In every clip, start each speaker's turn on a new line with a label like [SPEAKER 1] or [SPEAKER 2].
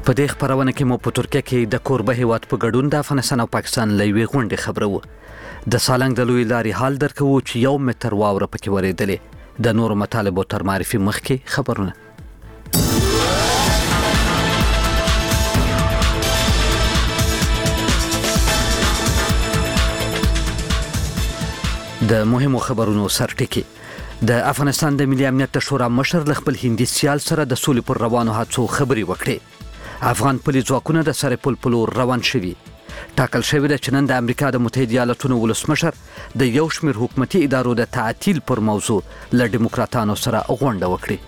[SPEAKER 1] په دې خبرونه کې مو په ترکیه کې د کوربه هیواد په ګډون د افغانستان او پاکستان لوي غونډې خبره و د سالنګ د لوی لارې حال درکو چې 1 متر واوره پکې ورېدلې د نورو مطالبو تر معرفي مخکې خبرونه. د مهمو خبرونو سرټکی د افغانستان د ملي امنیت شورا مشر ل خپل هندي سیال سره د سولې پر روانو هڅو خبري وکړي. افغان پولیس ځواکونه د سرپل په لور روان شوي. ټاکل شوی د چنن د امریکا د متحده ایالاتونو ولسمشر د یو شمېر حکومتي ادارو د تعطیل پر موضوع له ډیموکراتانو سره غونډه وکړي.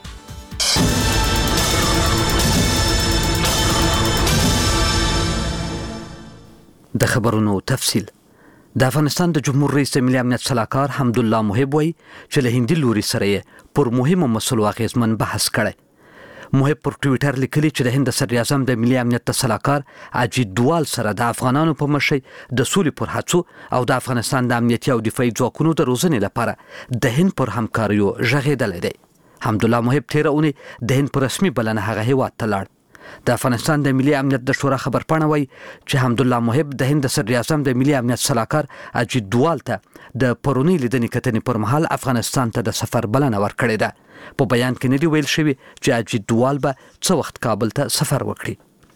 [SPEAKER 1] د خبرونو تفصیل. د افغانستان د جمهور رئیس ملي امنیت صلاحکار حمدالله محب وایي چې له هندي لوري سره پر مهمو مسلو اغیزمن بحث کړی. محب پر ټویټر لیکلي چې د هند صدر اعظم د ملي امنیت صلاحکار اجیت دوال سره د افغانانو په مشرۍ د سولې پر هڅو او د افغانستان د امنیتي او دفاعي ځواکونو د روزنې لپاره د هند پر همکاریو غږېدلی دی. حمدالله محب تیره اونۍ د هند پر رسمي بلنه هغه هیواد ته لاړ. د افغانستان د ملي امنیت د شورا خبرپاڼه وایي چې حمدالله محب د هند صدر اعظم د ملي امنیت صلاحکار اجیت دوال ته د پرونی لیدنې کتنې پر مهال افغانستان ته د سفر بلنه ورکړې ده. په بیان کې نه دی ویل شوی چې اجیت دوال به څه وخت کابل ته سفر وکړي.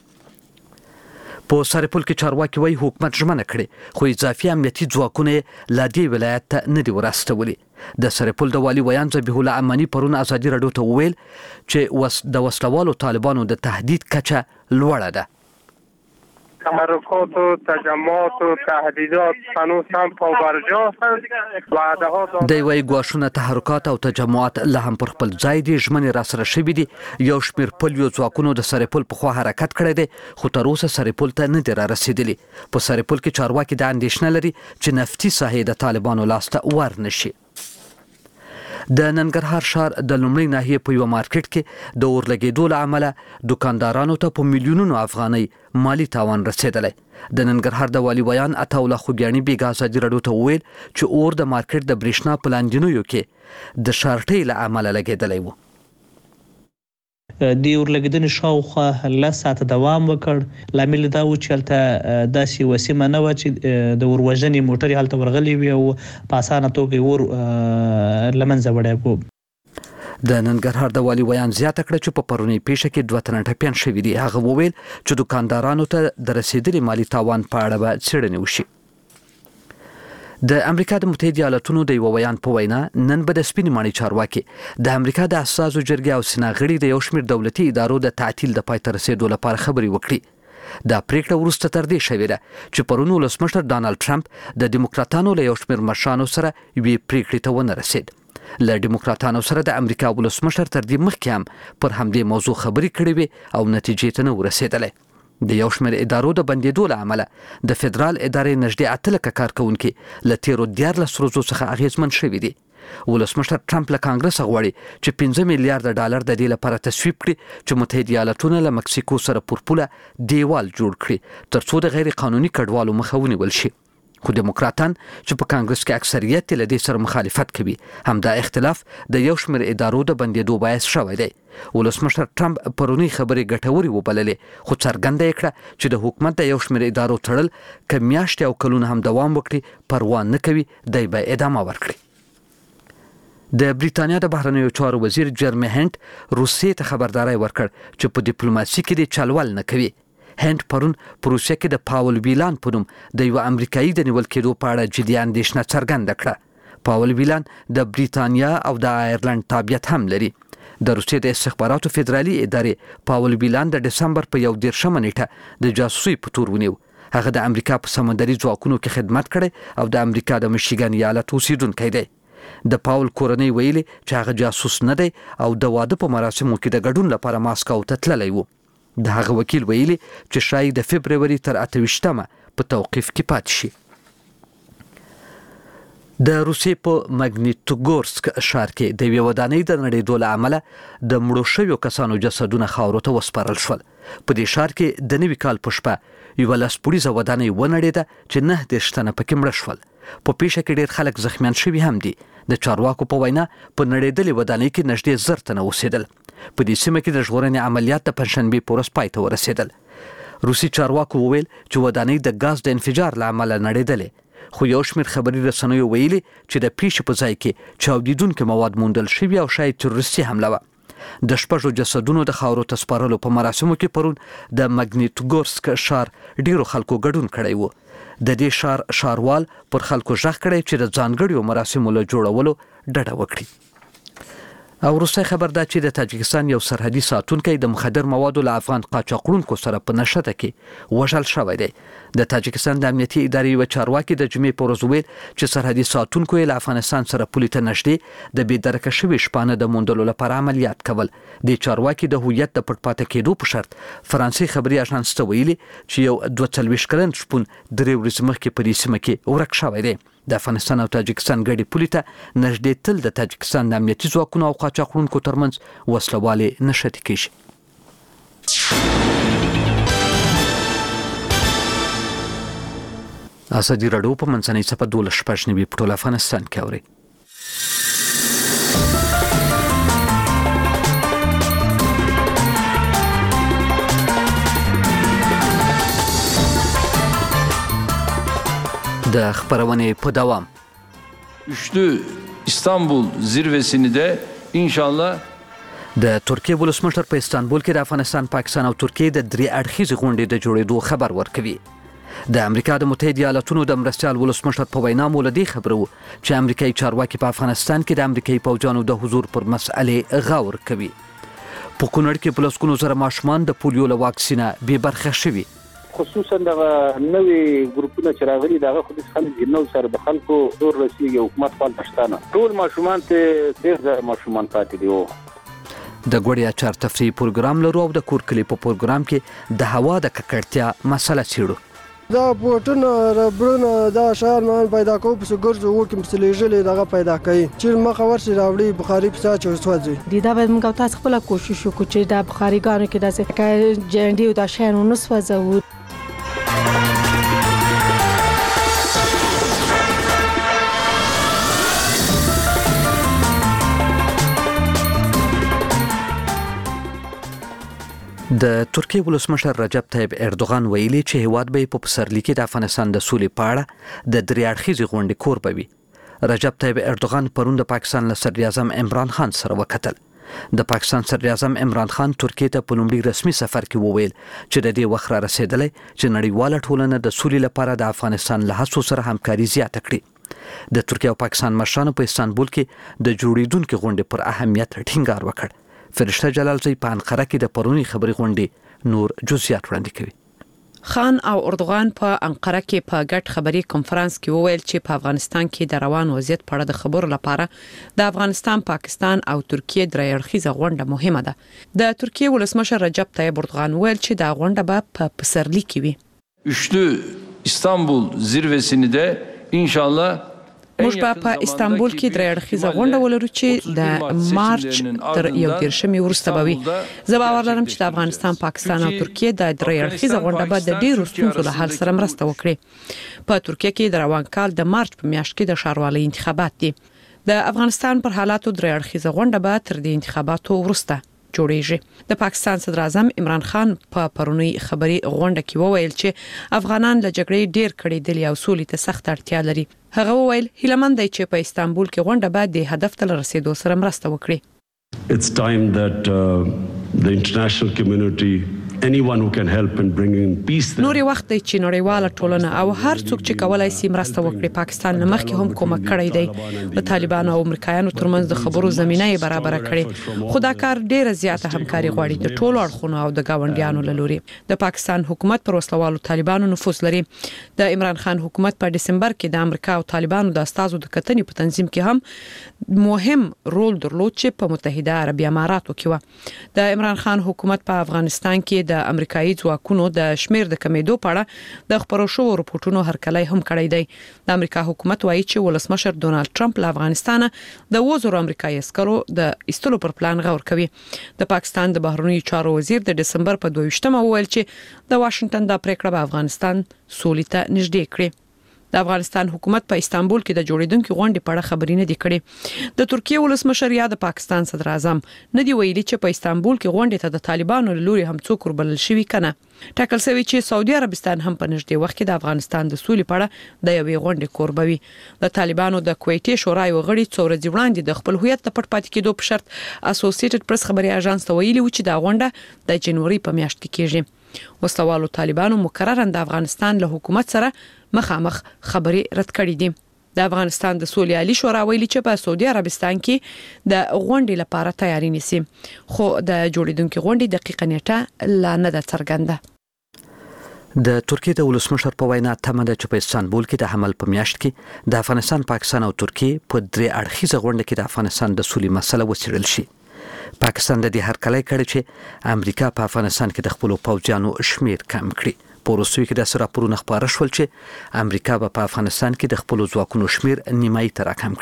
[SPEAKER 1] په سرپل کې چارواکي وایي حکومت ژمنه کړې خو اضافي امنیتي ځواکونه لا دې ولایت ته نه دي ورستولي. د سرپل د والي ویان ذبیح الله امانی پرون ازادي راډیو ته وویل چې د وسلوالو طالبانو د تهدید کچه لوړه ده.
[SPEAKER 2] تحرکات و تجمعات و تهدیدات هنوز هم پابرجاست.
[SPEAKER 1] دی وايي ګواښونه تحرکات او تجمعات لا هم پر خپل ځای دي. ژمنې را سره شوي دي. یو شمېر پلیو ځواکونو د سرپل په خوا حرکت کړی دی خو تر اوسه سرپل ته نه دي را رسېدلي. په سرپل کې چارواکي دا اندېښنه لري چې نفتي ساحې د طالبانو لاسته ورنشي. د ننګرهار ښار د لومړۍ ناحیې په یو مارکیټ کې د اور لګېدو له امله دوکاندارانو ته په میلیونونو افغانۍ مالی تاوان رسېدلی. د ننګرهار د والي ویان عطاالله خوږیاڼي بیګا ازادي راډیو ته وویل چې اور د مارکیټ د برېښنا په لاندینیو کې د شارټۍ له امله لګېدلی و.
[SPEAKER 3] د اورلګیدنې شاوخوا 10 ساعته دوام وکړ. لامل دا و چې هلته داسې وسیمه نه وه چې د اوروژنې موټرې هلته ورغلې وي او په اسانه توګه اور له منځه وړی و.
[SPEAKER 1] د ننګرهار د والي ویان زیاته کړه چې په پرونۍ پیښه کې 2 تنه ټپیان شوي دي. هغه وویل چې دوکاندارانو ته د رسېدلي مالي تاوان په اړه به څېړنې وشي. د امریکا د متحده ایالاتونو د یو ویان په وینا نن به د سپینې ماڼۍ چارواکي د امریکا د اساسو جرګې او سنا غړي د یو شمېر دولتي ادارو د تعطیل د پای ته رسېدو لپاره خبرې وکړي. دا پریکړه وروسته تر دې شوې ده چې پرون ولسمشر ډانلډ ټرمپ د ډیموکراتانو له یو شمېر مشرانو سره یوې پریکړې ته ونه رسېد. له ډیموکراتانو سره د امریکا ولسمشر تر دې مخکې هم پر همدې موضوع خبرې کړې وې او نتیجې ته نه ورسېدلی. د یو شمېر ادارو د بندېدو له امله د فدرال ادارې نږدې 8 لکه کارکونکي له تیرو 14 ورځو څخه اغېزمن شوي دي. ولسمشر ټرمپ له کانګرس غواړي چې 15 میلیارډ ډالر د دې لپاره تصویب کړي چې متحده ایالاتونه له مکسیکو سره پر پوله دیوال جوړ کړي ترڅو د غیر قانوني کډوالو مخه ونیول شي. خو دیموکراتان چې په کانګرس کې اکثریت له دې سره مخالفت کوي همدا اختلاف د یو شمېر ادارو د بندېدو باعث شوی دی. ولسمشر ټرمپ پرونی خبرې ګټورې وبللې خو څرګنده یې کړه چې د حکومت د یو شمېر ادارو تړل که میاشتې او کلونه هم دوام وکړي پروا نه کوي دی به ادامه ورکړي. د بریتانیا د بهرنیو چارو وزیر جرمی هنت روسیې ته خبرداری ورکړ چې په ډیپلوماسي کې د چلول نه کوي. هند پرون په روسیه کې د پاول ویلان په نوم د یو امریکایي د نیول کېدو په اړه جدي اندېښنه څرګنده کړه. پاول ویلان د بریتانیا او د آیرلند تابعیت هم لري. د روسیې د استخباراتو فدرالي ادارې پاول ویلان د دسمبر په 11 نیټه د جاسوسي په تور ونیو. هغه د امریکا په سمندري ځواکونو کې خدمت کړی او د امریکا د میشیګن ایالت اوسیدونکی دی. د پاول کورنۍ ویلي چې هغه جاسوس نه دی او د واده په مراسمو کې د ګډون لپاره ماسکو ته تللی و. د هغه وکیل ویلي چې شاید د فبروري تر 28 په توقیف کې پاتې شي. د روسیې په ماګنیټوګورسک ښار کې د یوې ودانۍ د نړېدو له امله د مړو شویو کسانو جسدونه خاورو ته وسپارل شول. په دې ښار کې د نوي کال په شپه یوه 10 پوړیزه ودانۍ ونړېده چې 9 تنه پکې مړه شول. په پیښه کې ډېر خلک زخمیان شوي هم دي. د چارواکو په وینا په نړیدلې ودانۍ کې نږدې 1000 تنه اوسېدل. په دې سیمه کې د ژغورنې عملیات د پنځشنبې په ورځ پای ته ورسېدل. روسي چارواکو وویل چې ودانۍ د غاز د انفجار له امله نړیدلې، خو یو شمېر خبري رسنیو ویلي چې د پیښې په ځای کې چاودیدونکي مواد موندل شوي او شاید تروریستي حمله وه. د 6 جسدونو د خاورو ته سپارلو په مراسمو کې پرون د ماګنیټوګورسک ښار ډیرو خلکو ګډون کړی و. د دې ښاروال پر خلکو ژغ کړی چې د ځانګړو مراسمو له جوړولو ډډه وکړي. او وروستی خبر دا چې د تاجکستان یو سرحدي ساتونکی د مخدر موادو له افغان قاچاقړونکو سره په نښته کې وژل شوی دی. د تاجکستان د امنیتي ادارې یو چارواکي د جمعې په ورځ ویل چې سرحدي ساتونکو له افغانستان سره پولې ته نږدې د بېدرکه شوي شپانه د موندلو لپاره عملیات کول. د چارواکي د هویت د پټ پاتې کېدو په شرط فرانسې خبري اژانس ته ویلي چې یو 42 کلن شپون 3 ورځې مخکې په دې سیمه کې ورک شوی دی. د افغانستان او تاجکستان ګډې پولې ته نږدې تل د تاجکستان د امنیتي ځواکونو او قاچاقړونکو ترمنځ وسلوالې نښتې کېږي. ازادي راډیو په منځنۍ صفحه 12 په ټول افغانستان کې اوري. د خبرونې په دوام
[SPEAKER 4] üçlü İstanbul zirvesini de inşallah
[SPEAKER 1] د ترکیه ولسمشر په استانبول کې د افغانستان، پاکستان او ترکیه د 3 اړخیزې غونډې د جوړېدو خبر ورکوي. د امریکا د متحده ایالاتونو د مرستیال ولسمشر په وینا مولدي خبرو چې امریکایي چارواکي په افغانستان کې د امریکایي پوځیانو د حضور پر مسئله غور کوي. په کونړ کې په لسګونو زره ماشومان د پولیو له واکسینه بې برخه شوي.
[SPEAKER 5] خصوصا د نوې ګروپونو چې راغلي دغه خو د خلکو نو سره د خلکو دور رسیدي حکومت خپل پښتانه ټول ماشومان ته ډېر زر ماشومان پاتې دي.
[SPEAKER 1] د ګوړیا چار تفریح پروګرام لرو او د کور کلی په پروګرام کې د هوا د ککړتیا مسله څېړو.
[SPEAKER 6] دا بوټونه ربړونه دا شان مان پیدا کوو په ګرځو وکم سلیجلې دغه پیدا کوي چې مخه ورسي راوړي بخاري په ساچو سوځي.
[SPEAKER 7] دا به موږ تاسو خپل کوشش وکړو چې دا بخاري ګانو کې داسې جنډي او دا شان ونسوځو. د ترکیه ولسمشر رجب طیب اردوغان ویلي چې هیواد به په پسرلي کې د افغانستان د سولې په اړه د 3 اړخیزې غونډې کور بوي. رجب طیب اردوغان پرون د پاکستان له صدر اعظم عمران خان سره وکتل. د پاکستان صدر اعظم عمران خان ترکیه ته په لومړي رسمي سفر کې وویل چې د دې وخت را رسیدلی چې نړیواله ټولنه د سولې لپاره د افغانستان له هڅو سره همکاري زیاته کړي. د ترکیه او پاکستان مشرانو په استانبول کې د جوړیدونکو غونډې پر اهمیت ټینګار وکړ. فرشته جلالزی په انقره کې د پرونی خبري غونډې نور جزئیات وړاندې کوي.
[SPEAKER 8] خان او اردوغان په انقره کې په ګډ خبري کنفرانس کې وویل چې په افغانستان کې د روان وضعیت په اړه د خبرو لپاره د افغانستان، پاکستان او ترکیه درې اړخیزه غونډه مهمه ده. د ترکیه ولسمشر رجب طیب اردوغان وویل چې دا غونډه به په پسرلي کې وي.
[SPEAKER 4] üçlü İstanbul zirvesini de inşallah
[SPEAKER 8] موږ په استانبول کې درې اړخیزه غونډه ولرو چې د مارچ تر 1 وروسته به وي. زه باور لرم چې د افغانستان، پاکستان او ترکیه د درې اړخیزه غونډه به د ډیرو ستونزو له حل سره مرسته وکړي. په ترکیه کې د روان کال د مارچ په میاشت کې د ښاروالۍ انتخابات دي. د افغانستان پر حالاتو درې اړخیزه غونډه به تر دې انتخاباتو وروسته جوړیږي. د پاکستان صدر اعظم عمران خان په پرونی خبري غونډه کې وویل چې افغانان له جګړې ډیر کړي او سولې ته سخت اړتیا لري. هغه وویل هیلمند دی چې په استانبول کې غونډه به د هدف ته رسیدو سره مرسته وکړي.
[SPEAKER 9] It's time that the international community, anyone who can help in bringing peace there.
[SPEAKER 8] نوري وخت دی چې نړیواله ټولنه او هر څوک چې کولای شي مرسته وکړي پاکستان نه مخکې هم کومک کړی دی. د طالبانو او امریکایانو ترمنځ د خبرو زمينه یې برابر کړي. خو دا کار ډیره زیاته همکاري غواړي د ټولو اړخونو او د گاونډیانو له لوري. د پاکستان حکومت پر وسلوالو طالبانو نفوذ لري. د عمران خان حکومت په دسمبر کې د امریکا او طالبانو د استازو د کتنې په تنظیم کې هم مهم رول درلود چې په متحده عربی اماراتو کې و. د عمران خان حکومت په افغانستان کې د امریکایي ځواکونو د شمیر د کمیدو په اړه د خبرو شو رپورټونو هرکلی هم کړی دی. د امریکا حکومت وایي چې ولسمشر ډونالد ټرمپ له افغانستان د 2000 امریکایي عسکرو د ایستلو پر پلان غور کوي. د پاکستان د بهرنیو چارو وزیر د دسمبر په 22 وویل چې د واشنگټن د پریکړه په افغانستان سولې ته نږدې کړي. د افغانستان حکومت په استانبول کې د جوړیدونکو غونډې په اړه خبرې نه دي کړې. د ترکیه ولسمشر یا د پاکستان صدر اعظم نه دی ویلي چې په استانبول کې غونډې ته د طالبانو لوري هم څوک وربلل شوی کنه. ټاکل شوی چې سعودي عربستان هم په نږدې وخت کې د افغانستان د سولې په اړه د یوې غونډې کوربوي. د طالبانو د کویټې شورای وغړي څو ورځې وړاندې د خپل هویت د پټ پاتې کېدو په شرط اسوسییټډ پریس خبري اژانس ته ویلي و چې دا غونډه د جنوري په میاشت کې کېږي. وسلوالو طالبانو مکررن د افغانستان له حکومت سره مخامخ خبري رد کړې دي. د افغانستان د سولې عالی شورا ویلي چې په سعودي عربستان کې د غونډې لپاره تیاری نیسي، خو د جوړیدونکو غونډې دقیقه نیټه لا نه ده څرګنده.
[SPEAKER 1] د ترکیه د ولسمشر په وینا تمه ده چې په استانبول کې د حمل په میاشت کې د افغانستان، پاکستان او ترکیه په درې اړخیزه غونډه کې د افغانستان د سولې مسله وڅېړل شي. پاکستان د دې هرکلی کړی چې امریکا په افغانستان کې د خپل پوځیانو شمیر کم کړي. په روسیې کې د راپورونو خبره شول چې امریکا په افغانستان کې د خپل ځواکونو شمیر نیمایي ته راکم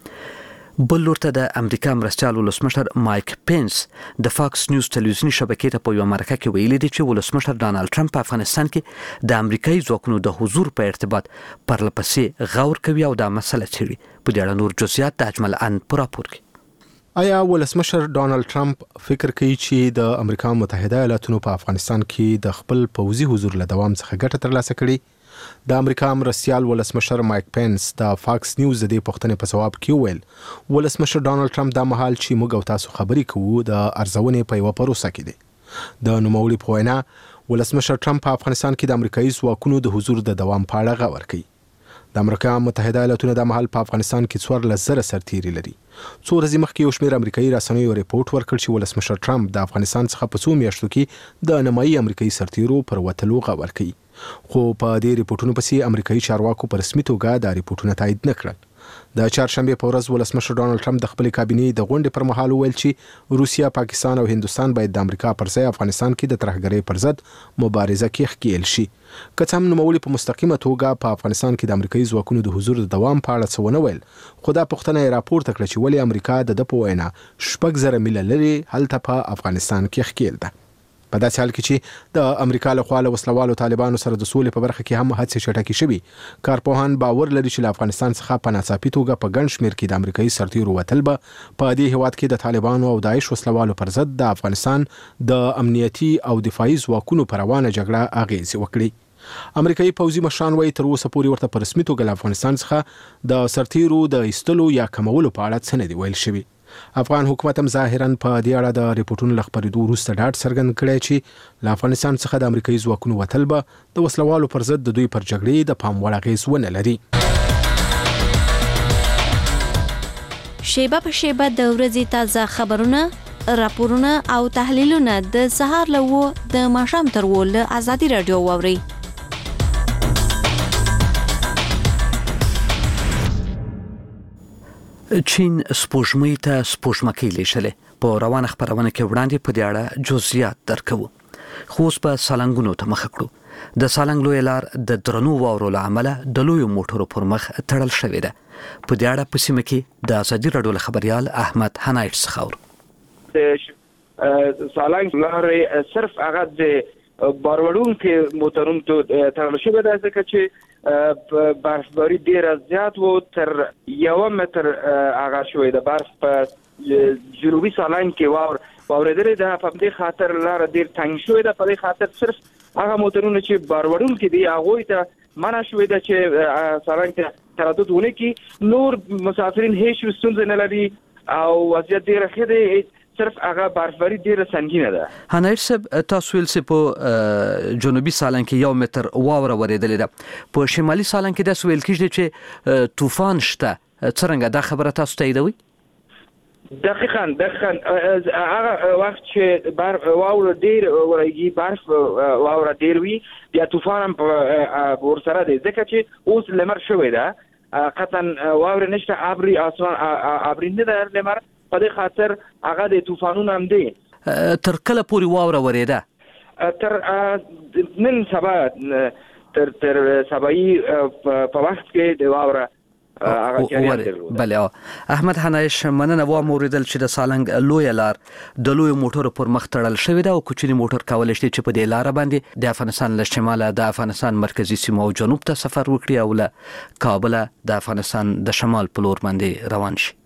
[SPEAKER 1] کړي. بل لورته د امریکا مرستیال ولسمشر مایک پینس د فاکس نیوز تلویزیونی شبکې ته په یو مرکه کې ویلي دی چې ولسمشر ډانلډ ټرمپ په افغانستان کې د امریکایي ځواکونو د حضور په ارتباط پرلپسې غور کوي او دا مسله څېړي. په دې اړه نور جزئیات د اجمل ان په راپور کې.
[SPEAKER 10] آیا ولسمشر ډانلډ ټرمپ فکر کوي چې د امریکا متحده ایالاتونو په افغانستان کې د خپل پوځي حضور له دوام څخه ګټه ترلاسه کړي؟ د امریکا مرستیال ولسمشر مایک پینس د فاکس نیوز د دې پوښتنې په ځواب کې وویل ولسمشر ډانلډ ټرمپ د مهال چې موږ او تاسو خبرې کوو د ارزونې په یوه پروسه کې دی. د نوموړي په وینا ولسمشر ټرمپ په افغانستان کې د امریکایي ځواکونو د حضور د دوام په اړه غور کوي. د امریکا متحده ایالاتونو د مهال په افغانستان کې 14,000 سرتیري لري. څو ورځې مخکې یو شمېر امریکایي رسنیو ریپورت ورکړ چې ولسمشر ټرمپ د افغانستان څخه په څو میاشتو کې د نیمایي امریکایي سرتیرو پر وتلو غور کوي. خو په دې ریپورتونو پسې امریکایي چارواکو په رسمي توګه دا ریپورتونه تایید نه کړل. د چهارشنبه په ورځ ولسمشر ډانلډ ټرمپ د خپل کابینې د غونډې پر مهال وویل چې روسیا، پاکستان او هندوستان باید د امریکا پر ځای افغانستان کې د ترهګرۍ پر ضد مبارزه کې ښکېل شي. که څه هم نوموړي په مستقیمه توګه په افغانستان کې د امریکایي ځواکونو د حضور د دوام په اړه څه ونه ویل، خو دا پوښتنه یې راپورته کړه چې ولې امریکا د ده په وینا 6,000 میله لرې هلته په افغانستان کې ښکېل ده. په داسې حال کې چې د امریکا له خوا له وسلوالو طالبانو سره د سولې په برخه کې هم هڅې چټکې شوي، کارپوهان باور لري چې له افغانستان څخه په ناڅاپي توګه په ګڼ شمېر کې د امریکایي سرتیرو وتل به په دې هیواد کې د طالبانو او داعش وسلوالو پر ضد د افغانستان د امنیتي او دفاعي ځواکونو پر روانه جګړه اغېز وکړي. امریکایي پوځي مشران وايي تر اوسه پورې ورته په رسمي توګه له افغانستان څخه د سرتیرو د ایستلو یا کمولو په اړه څه نه دي ویل شوي. افغان حکومت هم ظاهرا په دې اړه د ریپورتونو له خپرېدو وروسته ډاډ څرګند کړی چې له افغانستان څخه د امریکایي ځواکونو وتل به د وسلوالو پر ضد د دوی پر جګړې د پام وړ اغېز ونه لري.
[SPEAKER 11] شیبه په شیبه د ورځې تازه خبرونه، راپورونه او تحلیلونه د سهار له 9 د ماښام تر 10 له ازادي رادیو واورئ.
[SPEAKER 1] چین سپوږمۍ ته سپوږمکۍ لیږلې. په روانه خبرونه کې وړاندې په دې اړه جزئیات درکوو. خو اوس په سالنګونو ته مخه کړو. د سالنګ لوی لار د درنو واورو له امله د لویو موټرو پر مخ تړل شوې ده. په دې اړه په سیمه کې د ازادي رادیو خبريال احمد حنایت څخه
[SPEAKER 12] سالنګ لار صرف هغه د باروړونکو موټرونو ته تړل شوې ده ځکه چې برفباری ډیر زیات وو، تر 1 متر هغه شوې ده. برف په جنوبي سالنګ کې واورېدلې ده. په دې خاطر لار ډیر تنګ شوې ده. په دې خاطر صرف هغه موټرونه چې باروړونکو دي هغه ته منع شوې ده چې سالنګ ته تردد ونه کړي. نور مسافرین هیڅ ستونزه نه لري او وضعیت ډیر ښه دی. صرف هغه برفباری ډیره سنگینه ده.
[SPEAKER 1] هنر صاحب تاسو ویل چې په جنوبي سالنګ کې 1 متر واوره ورېدلې ده. په شمالي سالنګ کې د سویل کېږي چې طوفان شته. څنګه دا خبره تاسو تاییدوي؟
[SPEAKER 12] دقیقاً هغه وخت چې واوره ډیر ورېږي، برف واوره ډیر وي، بیا طوفان هم ورسره دی ځکه چې اوس لمر شوی ده. قطعا واوره نشته، ابري اسمان ابري نه ده لمر. په دې خاطر هغه د طوفانونو هم دی.
[SPEAKER 1] تر کله پورې واوره ورېده؟
[SPEAKER 12] تر نن سبا تر سبایي په وخت کې د واوره هغه جریان درلود.
[SPEAKER 1] بله احمد حنایش مننه و موریدل چې د سالنګ لوی لار د لوی موټرو پر مخ تړل شوی دا او کوچنی موټر کولای شي چې په دې لار باندې د افغانستان له شماله د افغانستان مرکزی سیمه او جنوب ته سفر وکړي او له کابل د افغانستان د شمال په لور باندې روان شي.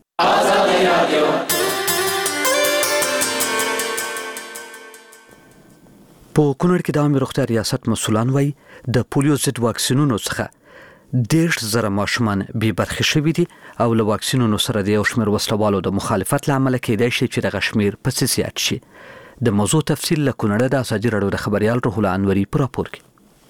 [SPEAKER 1] په کونړ کې د عامه روغتیا ریاست مسولان وایي د پولیو ضد واکسینونو څخه 10,000 ماشومان بې برخې شوي دي او له واکسینونو سره د یو شمېر وسلوالو د مخالفت له امله کېدای شي چې دغه شمېر پسې زیات شي. د موضوع تفصیل له کونړه د ازادي راډیو د خبريال روح الله انوري په راپور کې.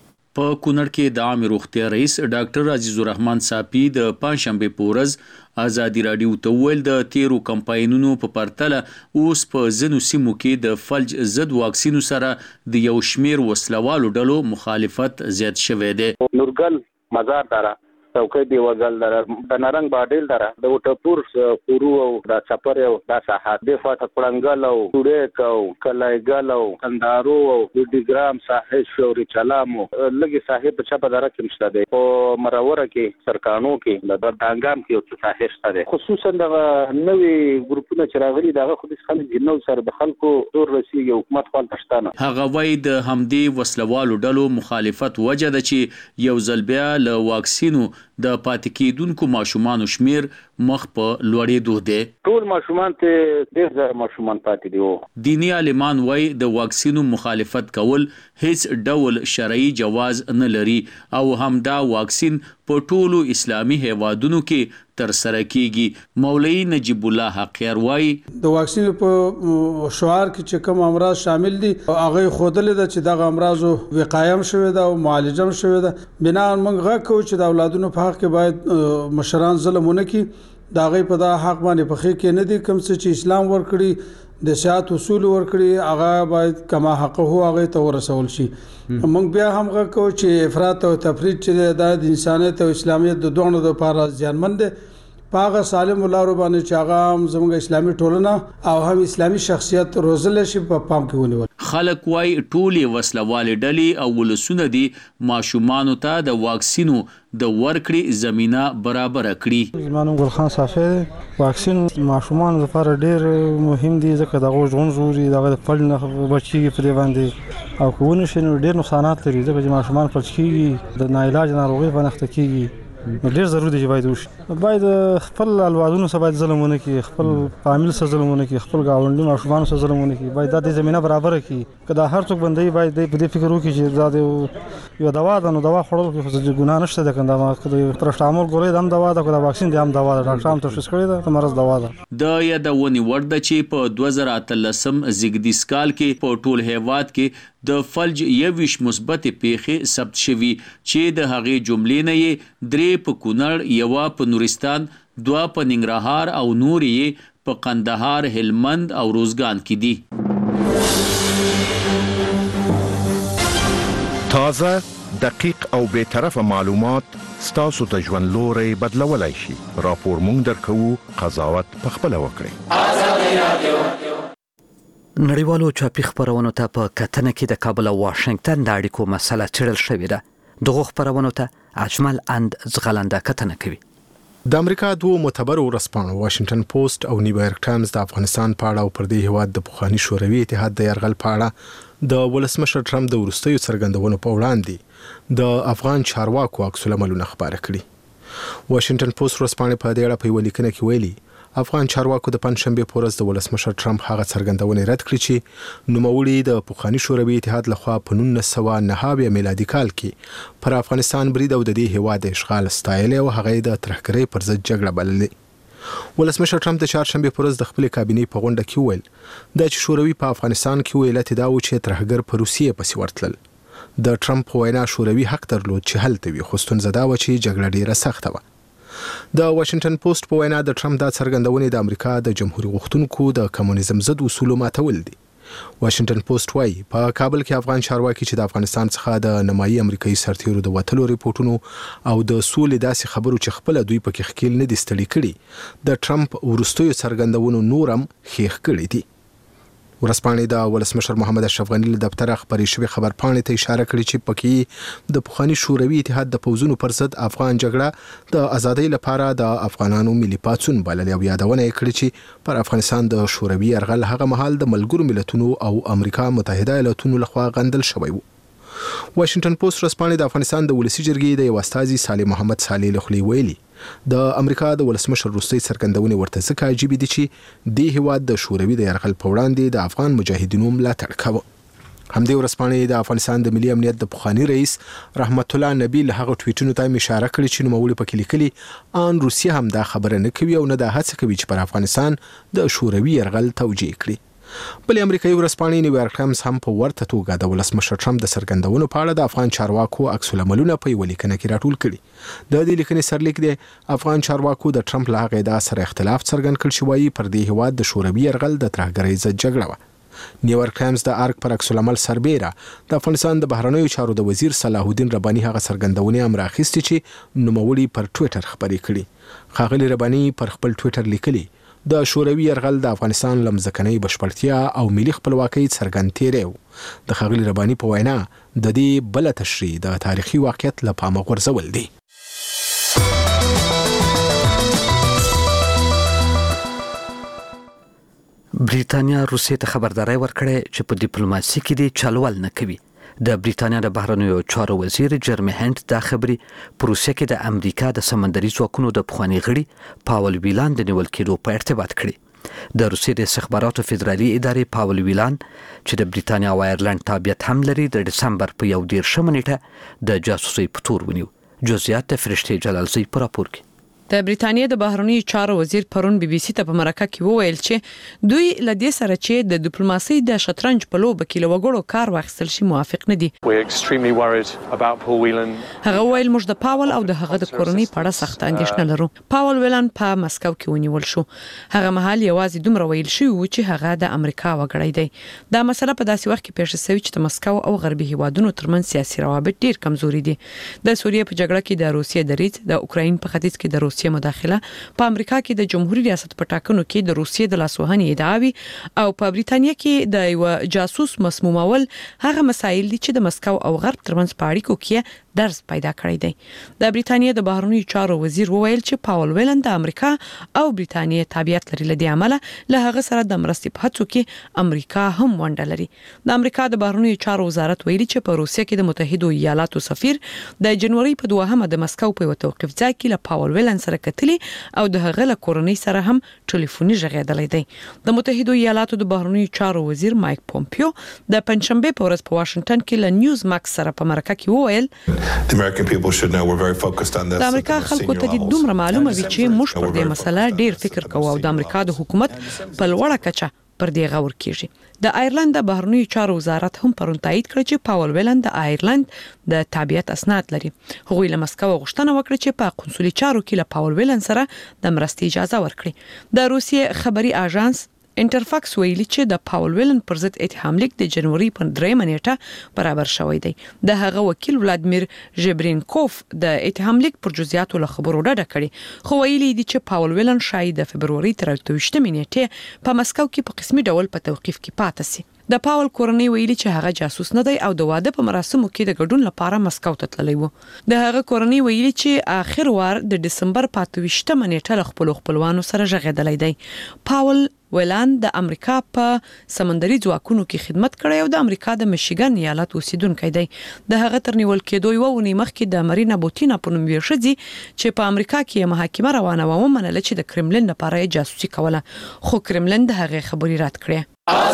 [SPEAKER 13] په کونړ کې د عامه روغتیا رئیس ډاکټر عزیز الرحمن صاپی د پنځشنبه پورز ازادي راډیو ته ویل د تیرو کمپاینونو په پرتله اوس په ځینو سیمو کې د فلج ضد واکسینو سره د یو شمیر وسلوالو ډلو مخالفت زیات شوی دی.
[SPEAKER 5] نورګل مزار دره څوکۍ دی وګل دره د نارنګ باډل دره د وټپور پورو او د چپر او د ساحات د فاته پړنګل او ډېک او کلایګل او کندارو او د ډیګرام ساحل شوري چلامو لګي صاحب په چپه دره کې مشته دی او مراوره کې سرکانو کې د دانګام کې او صاحب شته دی. خصوصا د نوې ګروپونو چې راغلي دغه خو د خلک نو سره د خلکو دور رسیدي حکومت خپل پښتانه
[SPEAKER 13] هغه وای د همدې وسلوالو ډلو مخالفت وجه ده چې یو ځل بیا له واکسینو د پاتې کېدونکو ماشومانو شمیر مخ په لوړېدو دی.
[SPEAKER 5] ټول ماشومان ته 10,000 ماشومان پاتې دي.
[SPEAKER 13] دینی عالمان وای د واکسینو مخالفت کول هیڅ ډول شرعي جواز نه لري او همدا واکسین په ټولو اسلامي هیوادونو کې تر سره کیږي. مولوی نجیب الله حقیار وای
[SPEAKER 14] د واکسین په شعار کې چې کوم امراض شامل دي هغه خودل د چې دغه امراض وقایم شوی دا او معالجه شوی دا بنا موږ غوښو چې د اولادونو په حق کې باید مشران ظلمونه کوي دا غي په دا حق باندې په خې کې نه دي کوم چې اسلام ورکړي د سیاست اصول ورکړي هغه باید کما حق هو هغه ته ورسول شي. موږ بیا هم غوښو چې افراط او تفرید چې د انسانیت او اسلامیت د دوه لپاره ځانمند دي پاغه سالم ولارو باندې چې هغه زموږ اسلامي ټولنه او هم اسلامي شخصیت روزل شي په پام کې ونیول.
[SPEAKER 13] خلک وای ټولي وسلوالې ډلې او ولسونه دي ماشومانو ته د واکسینو د ورکړې زمينه برابر کړي.
[SPEAKER 15] زمانو ګل خان صافي واکسین ماشومان لپاره ډېر مهم دي ځکه دغه ژوندوري دغه خپل بچي په دې باندې او کوونه شنو ډېر نقصانات لري ځکه چې ماشومان خپل کیږي د ناعلاج ناروغي باندې اخته کیږي. ډېر ضروري دی چې باید وشي باید خپل اولادونو سره باید ظلمونه کوي خپل فامیل سره ظلمونه کوي خپل گاونډي ماشومان سره ظلمونه کوي باید د زمينه برابر کړي کله هر څوک باندې باید په دې فکر وکړي چې دا یو دوا ده نو دوا خورل کې خو ګناه نشته د کنده ما کړي پرشتامول ګورې د هم دوا ده کله واکسین دی هم دوا ده ډاکټر هم تشخیص کړی ده ته مرز دوا ده.
[SPEAKER 13] د یادونې وړ ده چې په 2013 زیږدیز کال کې په ټول هیواد کې د فلج یویش مثبت پیښې ثبت شوي چې د هغې جملې نه یې 3 په کونړ یو په نورستان 2 په ننګرهار او نور یې په قندهار هلمند او روزګان کې دي.
[SPEAKER 16] تازه دقیق او به طرفه معلومات ستاسو ته ژوند لوري بدلولای شي. راپور مونږ درکو قضاوت په خپل وکړئ. آزادي رادیو
[SPEAKER 1] نړیوالو چاپی خبرونو ته په کتنه کې د کابل او واشنگټن د اړیکو مسله چیرل شوې ده. دغه خبرونو ته اجمل اند زغلنده کتنه کوي.
[SPEAKER 10] د امریکا دوه معتبر ورځپاڼو واشنگټن پوسټ او نیویارک ټایمز د افغانستان په اړه او پر دې هیواد د پخوانی شوروي اتحاد د یرغل په اړه د ولسمشر ټرمپ د وروستیو څرګندونو په وړاندې د افغان چارواکو عکس العملونه خبره کړي. واشنگټن پوسټ ورځپاڼه په دې اړه په یو لیکنه کې ویلي افغان چارواکو د پنځشنبه په ورځ د ولسمشر ټرمپ هغه څرګندونې رد کړې چې نوموړي د پخوانی شوروي اتحاد لخوا په 1990 میلادي کال کې پر افغانستان برید او د دې هیواد اشغال ستایل او هغه د ترهګرۍ پر ضد جګړه بللې. ولسمشر ټرمپ د چهارشنبه په ورځ د خپل کابینې په غونډه کې ویل د شوروي په افغانستان کې علت دا و چې ترهګر په روسیې پسې ورتلل. د ټرمپ وینا شوروي حق درلود چې هلته وي خو ستونزه دا و چې جګړه ډیره سخته و. د واشنگټن پوسټ په وینا د ټرمپ د څرګندونې د امریکا د جمهوریت غوښتونکو د کمونیزم ضد اصول ماتول دي. واشنگټن پوسټ وايي په کابل کې افغان چارواکي چې د افغانستان څخه د نمایي امریکایي سرتیرو د وټلو ریپورتونو او د سولې داسې خبرو چې خپل دوی پکې خکیل نه دي ستړي کړي د ټرمپ ورستیو څرګندونو نورم خېخ کړي دي. ورځپاڼې د ولسمشر محمد اشرف غني له دفتر خبري شوی خبرپاڼې ته اشاره کړې چې پکې د پخوانی شوروي اتحاد د پوځونو پر ضد افغان جګړه د ازادۍ لپاره د افغانانو ملي پاڅون بلل او یادونه کړې چې پر افغانستان د شوروي یرغل هغه مهال د ملګرو ملتونو او امریکا متحده ایالاتونو لخوا غندل شوی و. واشنگټن پوسټ ورځپاڼې د افغانستان د ولسی جرګې د یو استازي صالح محمد صالح لخلی ویلي د امریکا د ولسمشر روسي څرګندونې ورته ځکه عجیب دي چې د هیواد د شوروي د یرغل په وړاندې د افغان مجاهدینو ملاتړ کاوه. همدې ورځپاڼې د افغانستان د ملي امنیت د پخوانی رئیس رحمت الله نبی له هغه ټویټونو ته اشاره کړې چې نوموړي پکې لیکلي ان روسیه هم دا خبره نه کوي او نه د هڅه کوي چې پر افغانستان د شوروي یرغل توجیه کړي. بل امریکایي ورځپاڼې نیویارک ټایمز هم په ورته توګه د ولسمشر ټرمپ د څرګندونو په اړه د افغان چارواکو عکس العملونه په یوه لیکنه کې راټول کړي. د دې لیکنې سرلیک دی افغان چارواکو د ټرمپ له هغې ادعا سره اختلاف څرګند کړ چې وایي پر دې هیواد د شوروي یرغل د ترهګرۍ ضد جګړه وه. نیویارک ټایمز د ارګ پر عکس العمل سربیره د افغانستان د بهرنیو چارو د وزیر صلاح الدین رباني هغه څرګندونې هم راخیستې چې نوموړي پر ټویټر خبرې کړي. ښاغلي رباني پر خپل ټویټر لیکلي د شوروي یرغل د افغانستان لمځکنۍ بشپړتیا او ملي خپلواکۍ څرګند تیری و. د ښاغلي رباني په وینا د دې بل تشریح د تاریخي واقعیت له پامه غورځول دي.
[SPEAKER 1] بریتانیا روسیې ته خبرداري ورکړې چې په ډیپلوماسي کې د چلول نه کوي. د بریتانیا د بهرنیو چارو وزیر جرمی هنت دا خبري په روسیه کې د امریکا د سمندري ځواکونو د پخوانی غړي پاول ویلان د نیول کېدو په ارتباط کړي. د روسیې د استخباراتو فدرالي ادارې پاول ویلان چې د بریتانیا او آیرلند تابعیت هم لري د دسمبر په 11 نیټه د جاسوسي په تور ونیو. جزئیات د فرشته جلالزی په راپور کې.
[SPEAKER 8] د بریتانیا د بهرنیو چارو وزیر پرون بي بي سي ته په مرکه کې وویل چې دوی لدې سره چې د ډیپلوماسي د شطرنج په لوبه کې لوګړو کار واخیستل شي موافق نه دي. هغه ویل موږ د پاول او د هغه د کورنۍ په اړه سخت اندېښنه لرو. پاول ویلان په مسکو کې ونیول شو. هغه مهال یوازې دومره ویل شو چې هغه د امریکا وګړی دی. دا مسله په داسې وخت کې پیښ شوې چې د مسکو او غربي هیوادونو ترمنځ سیاسي روابط ډیر کمزوري دي. د سوریې په جګړه کې د روسیې دریځ، د اوکراین په ختیځ کې د روسیې مداخله، په امریکا کې د جمهوریت ریاست په ټاکنو کې د روسیې د لاسوهنې ادعاوي او په بریتانیا کې د یو جاسوس مسمومول هغه مسایل دي چې د مسکو او غرب ترمنځ په اړیکو کې درز پیدا کړی دی. د بریتانیا د بهرنیو چارو وزیر وویل چې پاول ویلن د امریکا او بریتانیا تابعیت لري، لدې عمله له هغه سره د مرستې په هڅو کې امریکا هم ونډه لري. د امریکا د بهرنیو چارو وزارت ویلي چې په روسیه کې د متحده ایالاتو سفیر د جنوري په 2 د مسکو په یو توقيف ځای کې له پاول ویلن سره کتلی او د هغه له کورنۍ سره هم ټلیفوني ژغېدلې دی. د متحده ایالاتو د بهرنیو چارو وزیر مایک پومپیو د پنځشنبه په ورځ په واشنگټن کې له نیوز ماکس سره په مرکه کې وویل د امریکا خلکو ته د دومره معلومه وي چې موږ پر دې مسله ډیر فکر کوو او د امریکا د حکومت په لوړه کچه پر دې غور کیږي. د آیرلند د بهرنیو چارو وزارت هم پرون تایید کړ چې پاول ویلن د آیرلند د تابعیت اسناد لري. هغوی له مسکو غوښتنه وکړه چې په قونسلي چارو کې له پاول ویلن سره د مرستې اجازه ورکړي. د روسیې خبري اژانس انټرفاکس ویلي چې د پاول ویلن پر ضد اتهام لیک د جنوري په 3 نیټه برابر شوی دی. د هغه وکیل ولادمیر ژبرینکوف د اتهام لیک پر جزئیاتو له خبرو ډډه کړي، خو ویلي دي چې پاول ویلن شاید د فبرवरी تر 28 نیټه په مسکو کې په قسمي ډول په توقيف کې پاتې سي. د پاول کورنۍ ویلي چې هغه جاسوس نه دی او د واده په مراسمو کې د ګډون لپاره مسکو ته تللی و. د هغه کورنۍ ویلي چې آخر وار د دسمبر 28 نیټه له خپلوانو سره ژغېدلی دی. پاول ویلان د امریکا په سمندري ځواکونو کې خدمت کړی او د امریکا د میشیګن ایالت اوسیدونکی دی. د هغه تر نیول کېدو یو ونی مخکې د مرینا بوتینا په نوم ورشدي چې په امریکا کې محاکمه روانه و ومنله چې د کرملین لپاره جاسوسي کوله، خو کرملین د هغه خبري رد کړې.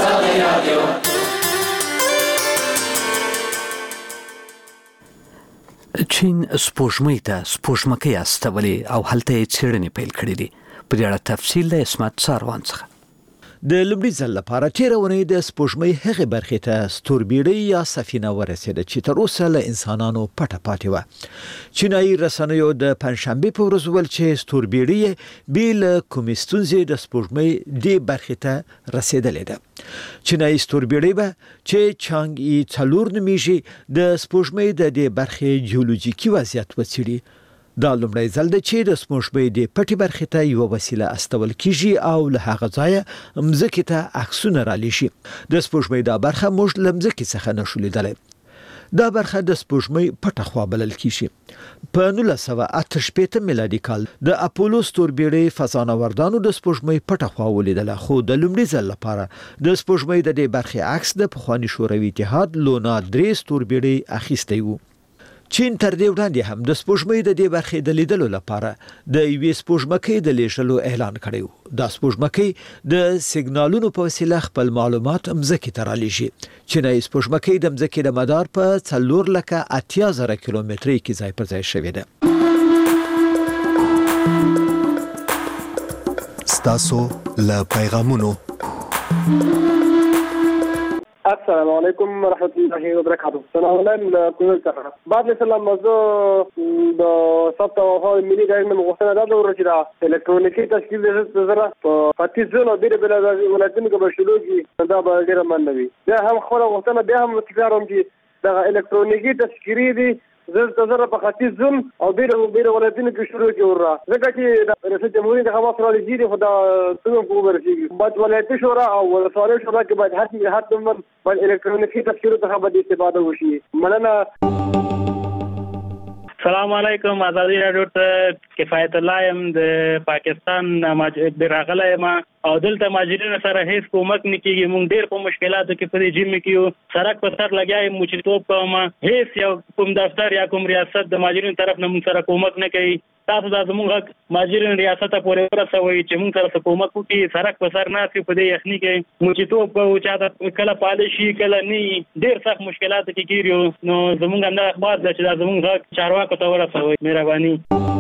[SPEAKER 1] چین سپوږمۍ ته سپوږمکۍ استولې او هلته یې څېړنې پیل کړې دي. په دې اړه تفصیل د اسمت ساروان څخه.
[SPEAKER 17] د لومړي ځل لپاره تېره اونۍ د سپوږمۍ هغې برخې ته ستوربیړۍ یا سفینه ورسېده چې تر اوسه له انسانانو پټه پاتې وه. چینایي رسنیو د پنځشنبې په ورځ وویل چې ستوربیړۍ بې له کومې ستونزې د سپوږمۍ دې برخې ته رسېدلې ده. چینایي ستوربیړۍ به چې چانګ ای 4 نومیږي د سپوږمۍ د دې برخې جیولوژیکي وضعیت وڅېړي. دا لومړی ځل دی چې د سپوږمۍ د پټې برخې ته یوه وسیله استول کیږي او له هغه ځایه مځکې ته عکسونه رالیږي. د سپوږمۍ دا برخه موږ له مځکې څخه نشو لیدلی. دا برخه د سپوږمۍ پټه خوا بلل کیږي. په 1968 میلادي کال د اپولو ستوربیړۍ فضانوردانو د سپوږمۍ پټه خوا ولیدله، خو د لومړي ځل لپاره د سپوږمۍ د دې برخې عکس د پخواني شوروي اتحاد لونا 3 ستوربیړۍ اخیستی و. چین تر دې وړاندې هم د سپوږمۍ د دې برخې د لیدلو لپاره د یوې سپوږمکۍ د لیږلو اعلان کړی و. دا سپوږمکۍ د سیګنالونو په وسیله خپل معلومات مځکې ته رالیږي. چینایي سپوږمکۍ د مځکې د مدار په 4,80,000 کیلومترۍ کې ځای پر ځای شوې ده.
[SPEAKER 18] ستاسو له پیغامونو.
[SPEAKER 2] السلام علیکم ورحمۃ اللہ وبرکاتہ. سلام علیکم کوزل څخه بعد السلام. موضوع د ثبت او ملي ګورنمنت غوښتنه ده چې دا الکترونیکي تشکیل د زړه په ختیځ زون او ډېر بل ولایتونو کې بشلوږي دا به ډېر منوي. دا هم خو غوښتنه به هم تکراروم چې دا الکترونیکي تشکیل دي زړه په ختیځ زون او ډېر ولایتونو کې شروع کیږي. ځکه چې د ریاست جمهوریت د خواص را لګیږي خو دا څنګه کوبرشي بعد ولایت شورا او ولسوالۍ شورا کې باید حتما باید الکترونیکي تشکیل څخه باید استفاده وشي. مننه.
[SPEAKER 19] السلام علیکم. آزادی رادیو ته کفایت الله يم د پاکستان د راغلی ما او دلته ماجرین سره هیڅ کومک نکېږي. مونږ ډېر په مشکلاتو کې په دې جیم کې سرک په سر لګیاي مشرتوب کوم هیڅ یو کوم دفتر یا کوم ریاست د ماجرین طرف نه مونږ سره کومک نه کوي. تاسو د زموږ ماجرین ریاست پورې ورسوي چې مونږ سره کومک وکړي. سرک په سر نه سي په دې یخني کې مشرتوب کو چاته کله پالیشي کله نه ډېر سخت مشکلات کې کیږي. نو زموږ هم د اخبار د چې زموږ چارواکو ته ورسوي. مهرباني.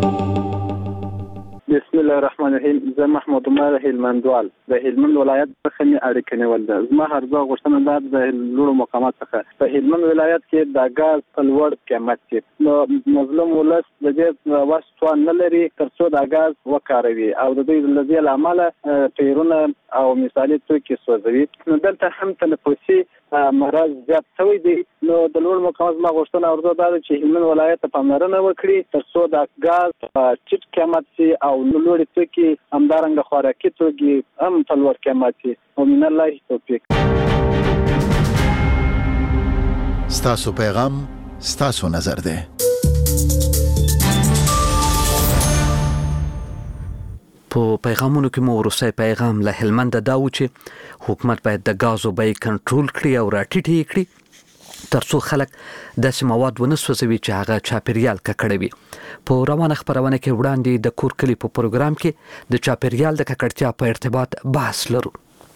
[SPEAKER 5] بسم الله الرحمن الرحیم. زه محمد عمر هلمندوال د هلمند ولایت څخه مې اړیکه نیول ده. زما هرځه غوښتنه ده د لوړو مقامات څخه په هلمند ولایت کې د غاز په لوړ قیمت کې نو مظلوم ولس د دې واسطه نه لري ترڅو د غاز وکاروي او د دې لږه لامل پیرونه او مثالي توکي سوځوي. نو دلته هم تنفسي مرض زیات شوی دی. نو د لوړ مقامات ما غوښتنه ورته ده چې هلمند ولایت په پاملرنه وکړي ترڅو د غاز په ټیټ قیمت سي او لوړ توکي همدارنګه خوراکي توکي هم په لوړ قیمت سي. ومن الله توفیق.
[SPEAKER 18] ستاسو پیغام ستاسو نظر ده.
[SPEAKER 1] په پیغامونو کې مو وروستی پیغام له هلمند دا و چې حکومت باید د غازو بیې کنټرول کړي او راټیټې کړي ترڅو خلک داسې مواد ونه سوځوي چې هغه چاپیریال ککړوي. په روانه خبرونه کې وړاندې د کور کلی په پروګرام کې د چاپیریال د ککړتیا په ارتباط بحث لرو.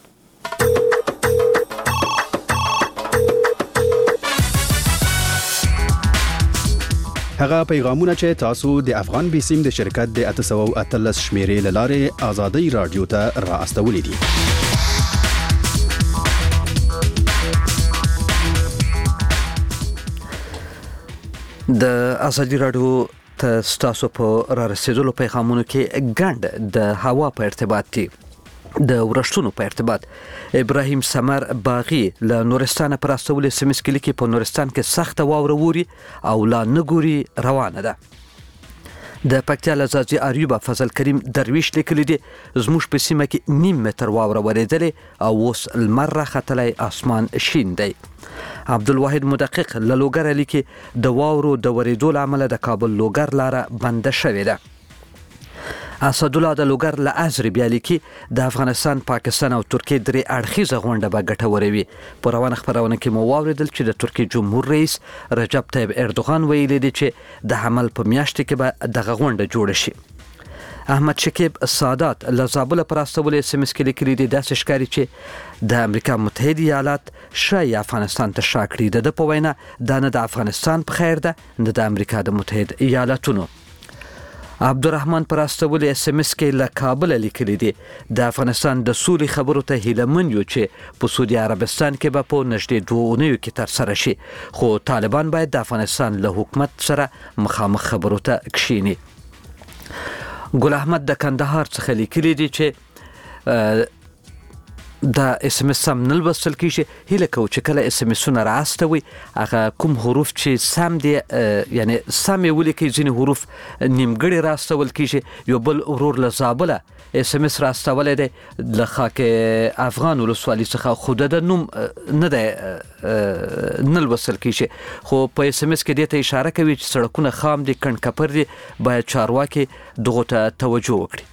[SPEAKER 20] هغه پیغامونه چې تاسو د افغان بیسیم د شرکت د 813 شمیرې لاره آزادۍ رادیو ته را استولې دي.
[SPEAKER 1] د آزادۍ رادیو ته تاسو په را رسیدلو پیغامونو کې ګڼ د هوا په ارتباط دي. د ورښتونو په ارتباط ابراهیم سمر باغی له نورستان پر استولې سیمې کلی کې په نورستان کې سخت واوره ووري او لا نګوري روانه ده. د پکتیا لزازي اریوب فضل کریم درویش لیکلی دی زموږ په سیمه کې 1.5 متر واوره ورېدلې او اوس لمر راختلی اسمان شین دی. عبدالواحد مدقق له لوګر لیکي د واورو د ورېدو له امله د کابل لوګر لاره بنده شوې ده. اسد الله د لوګر له ازر بیا لیکي د افغانستان پاکستان او ترکیه درې اړخیزه غونډه به ګټوره وي. په روانه خبرونه کې مو واوریدل چې د ترکیه جمهور رئیس رجب طیب اردوغان ویلي دی چې د حمل په میاشت کې به دغه غونډه جوړه شي. احمد شکیب سادات له زابل پر استولې سیمې کې لیکلي دی داسې ښکاري چې د امریکا متحده ایالات شای افغانستان ته شاکړي. د په وینا دا نه د افغانستان په خیر ده نه د امریکا د متحده ایالاتونو. عبدالرحمن پر استولې اس ام اس کې له کابل لیکلي دی د افغانستان د سولې خبرو ته هیله من یو چې په سعودي عربستان کې به په نږدې 2 اونیو کې تر سره شي خو طالبان باید د افغانستان له حکومت سره مخامخ خبرو ته کښیني. ګل احمد د کندهار څخه لیکلي دی چې دا اس ام اس سم نل وصل کیږي هله کو چې کله اس ام اس نه راستوي هغه کوم حروف چې سم دي یعنی سم ولیکي ځینې حروف نیمګړي راستول کیږي یو بل ورور لزابله اس ام اس راستولې ده لخه افغان ولسوالۍ څخه خود د نوم نه ده نل وصل کیږي خو په اس ام اس کې دته اشاره کوي چې سړکونه خام دي کڼ کپر دي باید چارواکي دغه ته توجه وکړي.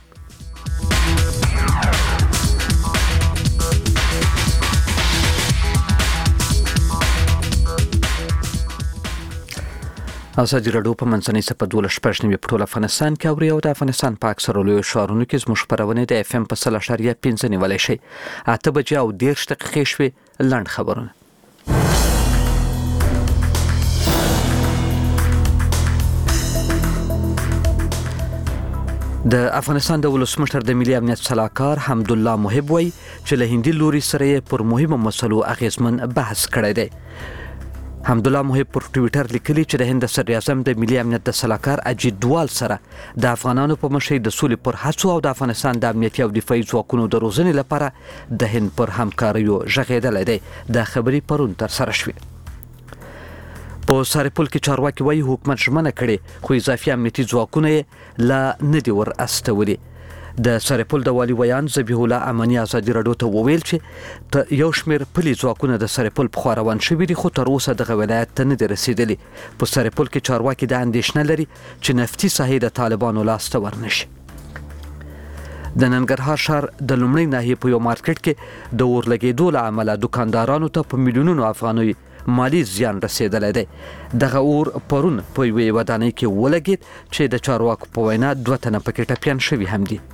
[SPEAKER 1] ازادي راډیو په منځنۍ سپه 12 په ټول افغانستان کې اوري او د افغانستان په اکثره لوی ښارونو کې زموږ خبرونه د اف ام په 0.5 نیولای شي. 8 بجې او 10 دقیقې شوي لاند خبرونه. د افغانستان د ولسمشر د ملي امنیت صلاحکار حمدالله محب وایي چې له هندي لوري سره پر مهمو مسلو اغیزمن بحث کړی دی. حمدالله محب پر ټویټر لیکلی چې د هند صدر اعظم د ملي امنیت د صلاحکار اجیت دوال سره د افغانانو په مشرۍ د سولې پر هڅو او د افغانستان د امنیتي او دفاعي ځواکونو د روزنې لپاره د هند پر همکاریو ژغېدلی دی. دا خبرې پرون ترسره شوې. په سرپل کې چارواکي وایي حکومت ژمنه کړې خو اضافي امنیتي ځواکونه یې لا نه دي ور استولي. د سرپل د والي ویان ذبیح الله امني ازادي راډیو ته وویل چې یو شمېر پلي ځواکونه د سرپل په خوا روان شوي دي خو تر اوسه دغه ولایت ته نه دي رسیدلي. په سرپل کې چارواکي دا اندېښنه لري چې نفتي ساحې د طالبانو لاس ته ورنشي. د ننګرهار ښار د لومړۍ ناحیې په یو مارکیټ کې د اور لګېدو له امله دکاندارانو ته په میلیونونو افغانۍ مالی زیان رسیدلی دی. دغه اور پرون په یوې ودانۍ کې ولګېد چې د چارواکو په وینا 2 تنه پکې ټپیان شوي هم دي.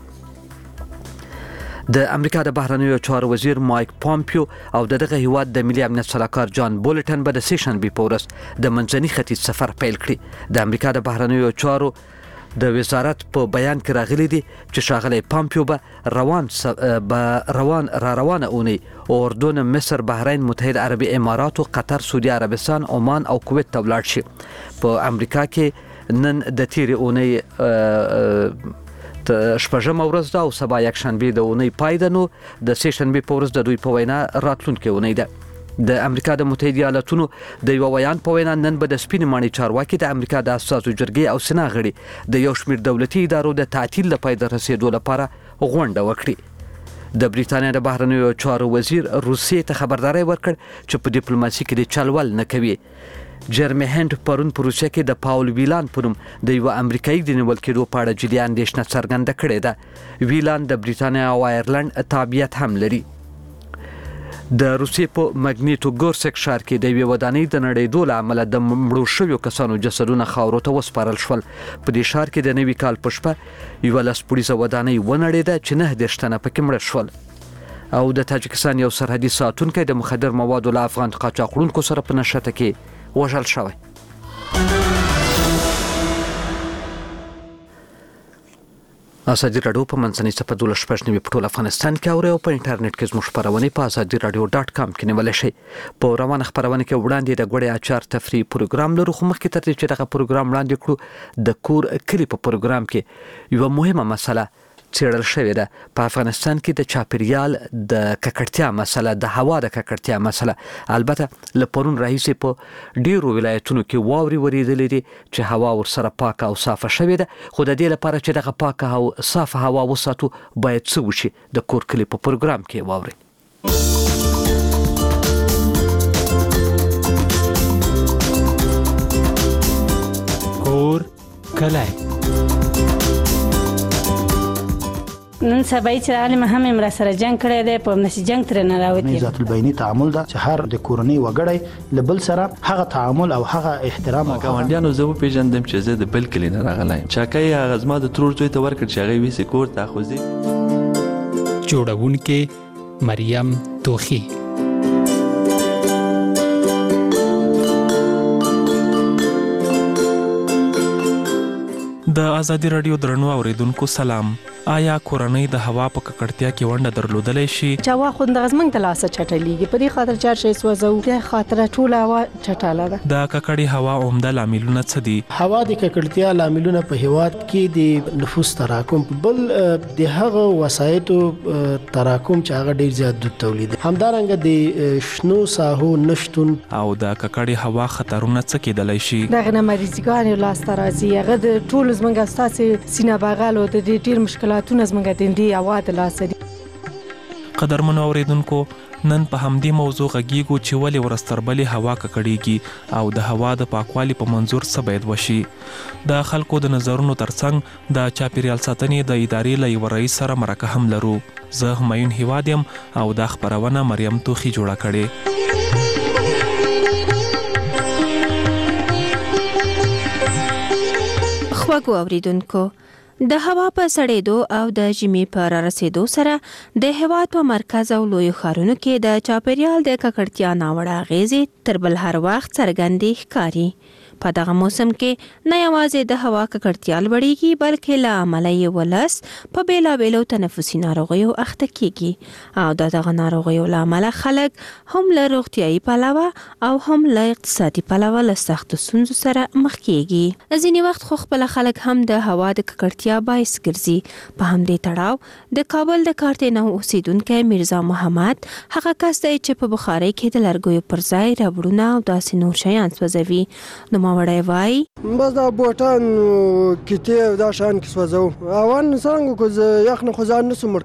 [SPEAKER 1] د امریکا د بهرنیو چارو وزیر مایک پامپیو او دغه هیواد د ملي امنیت صلاحکار جان بولټن به د سیشنبې په ورځ د منځني ختیځ سفر پیل کړي. د امریکا د بهرنیو چارو د وزارت په بیان کې راغلي دي چې ښاغلی پامپیو به روانه اونۍ اردن، مصر، بحرین، متحد عربي امارات، قطر، سعودي عربستان، عمان او کویت ته ولاړ شي. په امریکا کې نن د تیرې اونۍ شپږمه ورځ ده او سبا یکشنبه د اونۍ پای ده. نو د سهشنبه په ورځ د دوی په وینا راتلونکې اونۍ ده. د امریکا د متحده ایالاتونو د یو بیان په وینا نن به د سپینې ماڼۍ چارواکي د امریکا د اساسو جرګې او سنا غړي د یو شمېر دولتي ادارو د تعطیل د پای د رسیدو لپاره غونډه وکړي. د بریتانیا د بهرنیو چارو وزیر روسیې ته خبرداری ورکړ چې په ډیپلوماسي کې د چلول نه کوي. جرمی هند پرون په روسیه کې د پاول ویلان په نوم د یو امریکایي د نیول کېدو په اړه جدي اندېښنه څرګنده کړې ده. ویلان د بریتانیا او آیرلند تابعیت هم لري. د روسیې په مګنیټوګورسک ښار کې د یوې ودانۍ د نړېدو له امله د مړو شویو کسانو جسدونه خاورو ته وسپارل شول. په دې ښار کې د نوي کال په شپه 11 پولیسه ودانۍ ونړېده چې 9 تنه پکې مړه شول. او د تاجکستان یو سرحدي ساتونکی د مخدر موادو له افغان قاچاقونکو سره په نښته کې وژل شوی. ازادي راډیو په منځنۍ سپه 12 په ټول افغانستان کې اوري او په انټرنیټ کې زموږ خبرونه په azadiiradio.com کې نیول شي. په روانه خبرونه کې وړاندې د غوړې اچار تفریح پروګرام لرو خو مخکې تر دې چې دغه پروګرام وړاندې کړو د کور کلی په پروګرام کې یو مهمه مسله څېړل شوې ده. په افغانستان کې د چاپیریال د ککړتیا مسله، د هوا د ککړتیا مسله، البته له پرون راهیسې په ډیرو ولایتونو کې واورې ورېدلې دي چې هوا ورسره پاکه او صافه شوې ده. خو د دې لپاره چې دغه پاکه او صافه هوا وساتو باید څه وشي؟ د کور کلی په پروګرام کې واورئ.
[SPEAKER 21] کور کلی
[SPEAKER 22] نن سبا چې عالم هم امر سره جنگ کړی دی په نس جنگ تر نه راوتی.
[SPEAKER 23] ذات البینی تعامل دا چې هر د کورنۍ وګړي لبل سره هغه تعامل او هغه احترام او
[SPEAKER 24] ګاونډیانو زه پیژندم چې زه د بل کلی نه راغلی چاکای هغه زما د ترور زوی ته ورکړ چې هغه ویسې کور ته خوځي.
[SPEAKER 21] جوړونکې مریم توخی.
[SPEAKER 25] د ازادي راډیو درنو اوریدونکو سلام.
[SPEAKER 21] آیا کورنۍ د هوا په ککړتیا کې ونډه درلودلی شي؟
[SPEAKER 3] چې هوا خو د غزمنګ ته لاسه چټلیږي، په دې خاطر چې هر شی سوځو، د خاطر ټوله هوا چټاله ده.
[SPEAKER 21] د ککړې هوا عمده لاملونه څه دي؟
[SPEAKER 4] هوا د ککړتیا لاملونه په هیواد کې د نفوس تراکم، بل د هغه وسایطو تراکم چې هغه ډیر زیات د تولید، همدارنګه د شنو ساحو نشتون
[SPEAKER 21] او د ککړې هوا خطرونه څه کېدلی شي؟
[SPEAKER 3] دغه نه مریضګان لاسته راځي، هغه د ټولو زموږ ستاسې سینه بغل او د ډیر مشکلاتونه زموږ د دې هوا د لاسه دي.
[SPEAKER 21] قدرمنو اوریدونکو، نن په همدې موضوع غږیږو چې ولې ورستربلې هوا ککړیږي او د هوا د پاکوالي په منظور څه باید وشي. د خلکو د نظرونو ترڅنګ د چاپیریال ساتنې د ادارې له یوه رئیس سره مرکه هم لرو. زه همایون هیواد یم او دا خپرونه مریم توخي جوړه کړې.
[SPEAKER 11] خوږو اوریدونکو، د هوا په سړېدو او د ژمي په رارسېدو سره د هېواد په مرکز او لویو ښارونو کې د چاپیریال د ککړتیا ناوړه اغېزې تر بل هر وخت څرګندې ښکاري. په دغه موسم کې نه یوازې د هوا ککړتیا لوړېږي، بلکې له امله یې ولس په بېلابېلو تنفسي ناروغیو اخته کیږي او د دغه ناروغیو له امله خلک هم له روغتیایي پلوه او هم له اقتصادي پلوه له سختو ستونزو سره مخ کیږي. ځینې وخت خو خپله خلک هم د هوا د ککړتیا باعث ګرځي. په همدې تړاو د کابل د کارتینو اوسیدونکی میرزا محمد هغه کس دی چې په بخارۍ کې د لرګیو پر ځای ربړونه او داسې نور شیان سوځوي. نو وړای وای
[SPEAKER 6] بس دا بوټان کیته دا شان کې سوځو اوان څنګه کو یخ نه خزان نه سمړ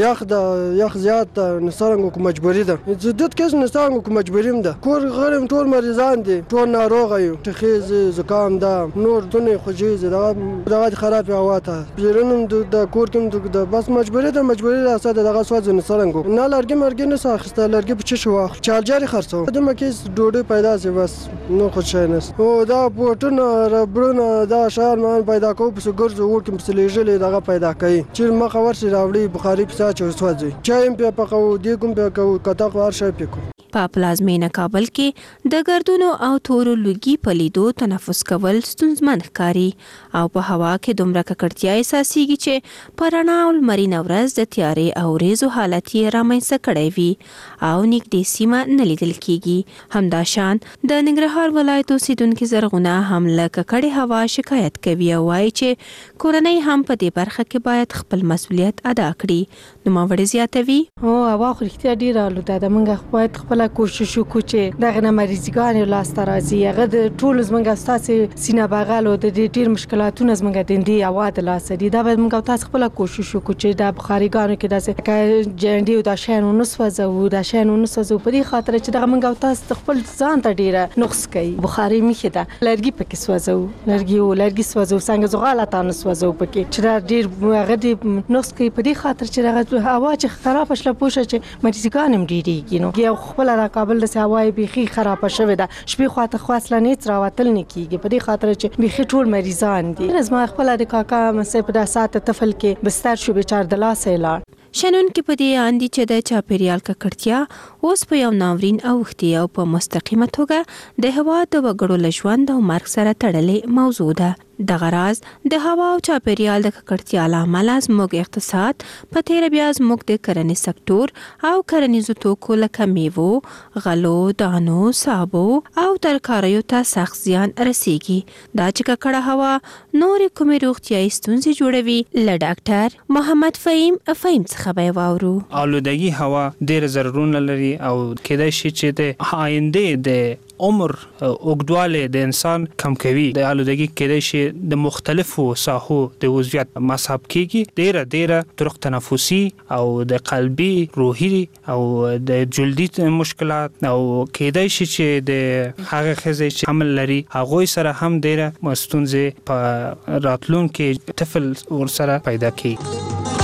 [SPEAKER 6] کوي یخ زیات څنګه کو مجبوری ده زدت کس نه څنګه کو مجبوریم ده کور غرم ټول مریضان دي ټول ناروغ یو تخیز زکام ده نور دنه خوجیز دا خراب هوا ته بیرونم د کور کوم د بس مجبوری ده اساده دغه سوځ نه څنګه نه لرګي مرګ نه ساخسته لرګي په چش واخ چارجر خرڅو د مکیس ډوډۍ پیدا سي بس نو خوشاینس او دا بوټونه ربړونه دا شان مان پیدا کو په ګرځو ورکم په لېجلې دغه پیدا کوي چې مخ ورسي راوړي بخاري په ساچو سوځي چایم په پخو دی کوم په کو کتا ور شي پکو.
[SPEAKER 11] په پلازمینه کابل کې د ګردونو او تورو لوګي په لیدو تنفس کول ستونزمن ښکاري او په هوا کې دومره ککړتیا احساسېږي چې په رڼا او لمرینه ورځ د تیارې او ریزو حالت یې رامنځته کړی وي او نږدې سیمه نه لیدل کېږي. همداشان د ننګرهار ولایت اوسیدونکي زرغونه هم له ککړې هوا شکایت کوي او وایي چې کورنۍ هم په دې برخه کې باید خپل مسؤلیت ادا کړي. نوموړې زیاتوي
[SPEAKER 3] هوا خو رښتیا ډېره آلوده ده، موږ باید خپله کوشش وکړو چې دغه نه مریضګان لاسته راځي، هغه د ټولو زموږ ستاسې سینه بغل او د ډېر مشکلاتونه زموږ د دې هوا د لاسه دي. دا باید موږ تاسو خپله کوشش وکړو چې د بخاريګانو کې داسې جنډي او دا شیان ونه سوځو دا شیان ونه سوځو په دې خاطر چې دغه موږ تاسو خپل ځان ته ډېره نقص کوي. بخاري میخه ده لرګي پکې سوځو لرګي سوځو څنګه زغاله تاسو سوځو پکې چې دا ډېر هغه د نقص کوي په دې خاطر چې دغه هوا چې خراب شله پوښه چې مریضګان هم ډېریږي. نو یو خپل را کابل د هوای بيخي خراب شوه ده شپې خواته خاصله نه تراوتل نه کیږي په دې خاطر چې بيخي ټول مریضان دي. زما خپل د کاکا مسه په داسات طفل کې بستر شو بیچار د لاسه لاړ.
[SPEAKER 11] شنن کې په دې اندي چې د چاپیریال ککړتیا اوس په یو ناورین اوختي او په مستقیمه توګه د هوا د وګړو لژوند او مرګ سره تړلې موضوع ده. دغه راز د هوا او چاپیریال د ککړتیا له امله زموږ اقتصاد په تیر بیا زموږ د کرنې سکتور او کرنیزو توکو لکه میوو، غلو، دانو، سابو او ترکاریو ته سخت زیان رسیږي. دا چې ککړه هوا نورې کومې روغتیایي ستونزې جوړوي. له ډاکټر محمد فهیم څخه به واورو.
[SPEAKER 7] آلودګي هوا ډېر ضررونه لري او کېدای شي چې د آینده د عمر اوږدوالی د انسان کم کوي. د آلودګي کېدای شي د مختلفو ساحو د وضعیت مصاب کیږي، ډیره طرق تنفسي او د قلبي، روحي او د جلدي مشکلات او کېدای شي چې د هغه ښځې چې حمل لري هغوی سره هم ډیره ستونزې په راتلونکي طفل ورسره پیدا کیږي.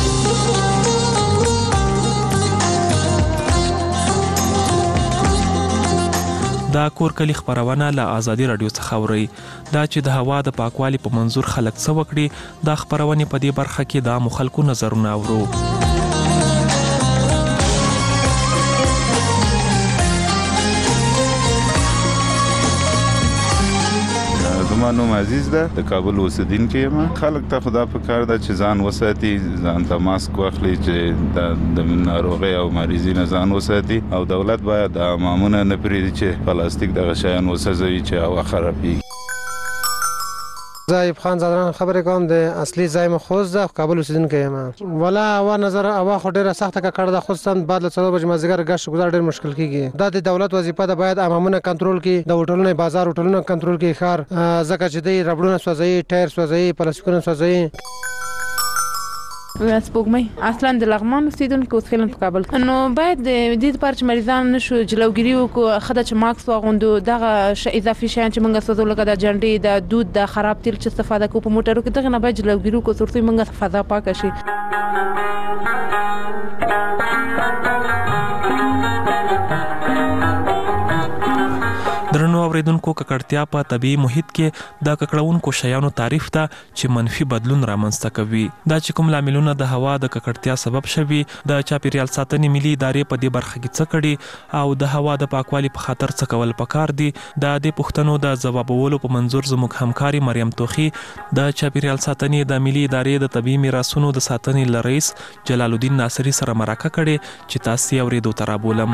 [SPEAKER 21] دا کور کلی خبرونه له آزادي رادیو څخه اوري. دا چې د هوا د پاکوالي په منظور خلک څه وکړي، دا خبرونه په دې برخه کې د عامو خلکو نظرونه اورو.
[SPEAKER 9] زما نوم عزیز ده، د کابل اوسیدونکی یم. خلک ته خدا په کار ده چې ځان وساتي، ځان ته ماسک واخلي چې د ناروغۍ او مریضۍ نه ځان وساتي، او دولت باید د حمامونه نه پرېږدي چې پلاستیک دغه شیان وسوځوي چې هوا خرابېږي.
[SPEAKER 12] زایب خان زادران خبرې کوم د اصلي ځای مې خوست ده، کابل اوسیدونکی یم. ولا هوا نظر هوا خو ډېره سخته ککړه ده، خصوصا بعد له 4 بجې مازدیګر ګشت ګزار ډېر مشکل کېږي. دا د دولت وظیفه ده، باید حمامونه کنټرول کړي، د هوټلونو بازار هوټلونه کنټرول کړي ښار، ځکه چې دوی ربړونه سوځوي، ټایر سوځوي، پلاستیکونه سوځوي.
[SPEAKER 14] سپوږمۍ اصلا د لغمان اوسیدونکو اوس فعلا په کابل، نو باید د دې لپاره چې مریضان نشو جلوګیری وکړو، خدای چې ماکس واغوندو، دغه اضافي شیان چې موږ سوځو لکه د جنډې، د دود، د خراب تیل چې استفاده کوو په موټرو کې، دغه نه باید جلوګیری وکړو ترڅو موږ فضا پاکه شي.
[SPEAKER 21] درنو اوریدونکو، ککړتیا په طبي محیط کې د ککړونکو شیانو تعریف ته چې منفي بدلون رامنځته کوي. دا چې کوم لاملونه د هوا د ککړتیا سبب شوي، د چاپیریال ساتنې ملي ادارې په دې برخه کې څه کړي او د هوا د پاکوالي په خاطر څه کول پکار دي، د دې پوښتنو د ځوابولو په منظور زموږ همکاري مریم توخی د چاپیریال ساتنې د ملي ادارې د طبي میراثونو د ساتنې لرئیس جلال الدین ناصری سره مرکه کړې چې تاسو یې اوریدو ته رابولم.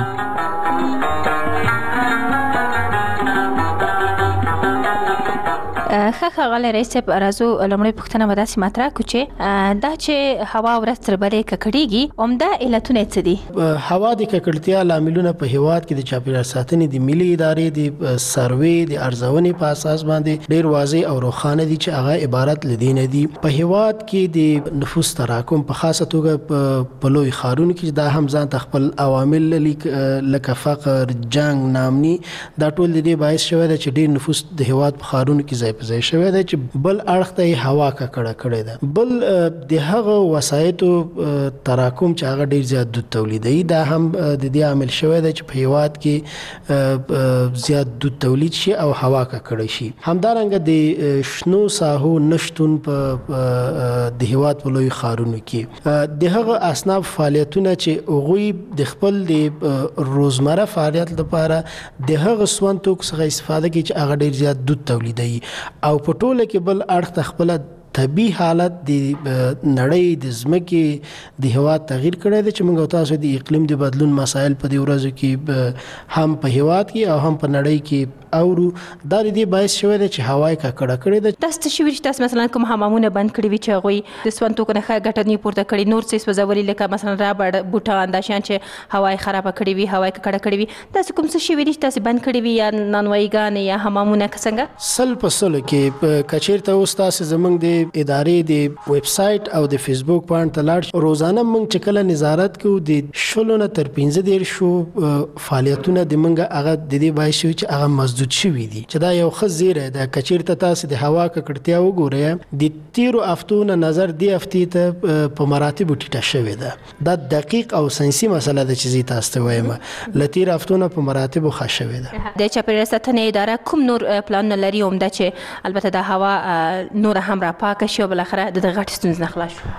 [SPEAKER 11] ښه رئیس صاحب، راځو لومړی پوښتنه به داسې مطرح کړو چې دا چې هوا ورځ تر بلې ککړېږي، عمده علتونه یې څه دي؟
[SPEAKER 4] هوا د ککړتیا لاملونه په هیواد کې د چاپیریال ساتنې د ملي ادارې د سروې د ارزونې په اساس باندې ډېر واضح او روښانه دي چې هغه عبارت لدی نه دي. په هیواد کې د نفوس تراکم په خاصه توګه په لوی ښارونو کې دا هم ځان ته خپل عوامل لکه فقر، جنگ، نامني، دا ټول د دې باعث شوی دی چې ډېر نفوس د هیواد په ښارونو کې ځای په ځای شوی دی چې بل اړخ ته هوا ککړه کړې ده. بل د هغه وسایطو تراکم چې هغه ډیر زیات دود تولیدوي، دا هم د دې عامل شوی دی چې په هیواد کې زیات دود تولید شي او هوا ککړه شي. همدارنګه د شنو ساحو نشتون په د هیواد په لوی ښارونو کې د هغه اصناف فعالیتونه چې هغوی د خپل د روزمره فعالیت لپاره د هغه سون توکو څخه استفاده کوي چې هغه ډیر زیات دود تولیدوي، او په ټوله کې بل اړخ ته خپل طبي حالت د نړۍ د ځمکې د هوا تغییر کړی دی چې موږ تاسو د اقلیم د بدلون مسایل په دې ورځو کې هم په هیواد کې او هم په نړۍ کې اورو. دا د دې باعث شوی دی چې هوا یې ککړه کړې ده.
[SPEAKER 11] تاسو ته شوي چې تاسو مثلا کوم حمامونه بند کړي وي چې هغوی د سون توکو نه ښه ګټه نه پورته کړي، نور څه سوځولي لکه مثلا رابړ، بوټان، دا شیان چې هوا یې خرابه کړې وي، هوا یې ککړه کړې وي، تاسو کوم څه شوي دي چې تاسو بند کړي وي یا نانوایګانې یا حمامونه څنګه؟ 100%
[SPEAKER 4] کې کچېرته اوس تاسو زموږ د ادارې د ویب سایټ او د فیسبوک باندې تلاړ روزانه موږ چې کله نظارت کوو د 16 نه تر 15 فعالیتونه د موږ هغه د دې باعث شوي چې هغه مسدود شوي دي، چې دا یو ښه زیری ده. کچېرته تاسو د هوا ککړتیا وګورئ، د تیرو هفتو نه نظر دې هفتې ته په مراتبو ټیټه شوې ده. دا دقیق او ساینسي مسله ده چې زه تاسو ته وایم، له تیرو هفتو نه په مراتبو ښه شوې ده.
[SPEAKER 11] د چاپیریال ساتنې اداره کوم نور پلانونه لري عمده چې البته د هوا نور هم را پاکه شي او بالاخره د غټ ستونزې نه خلاص شو؟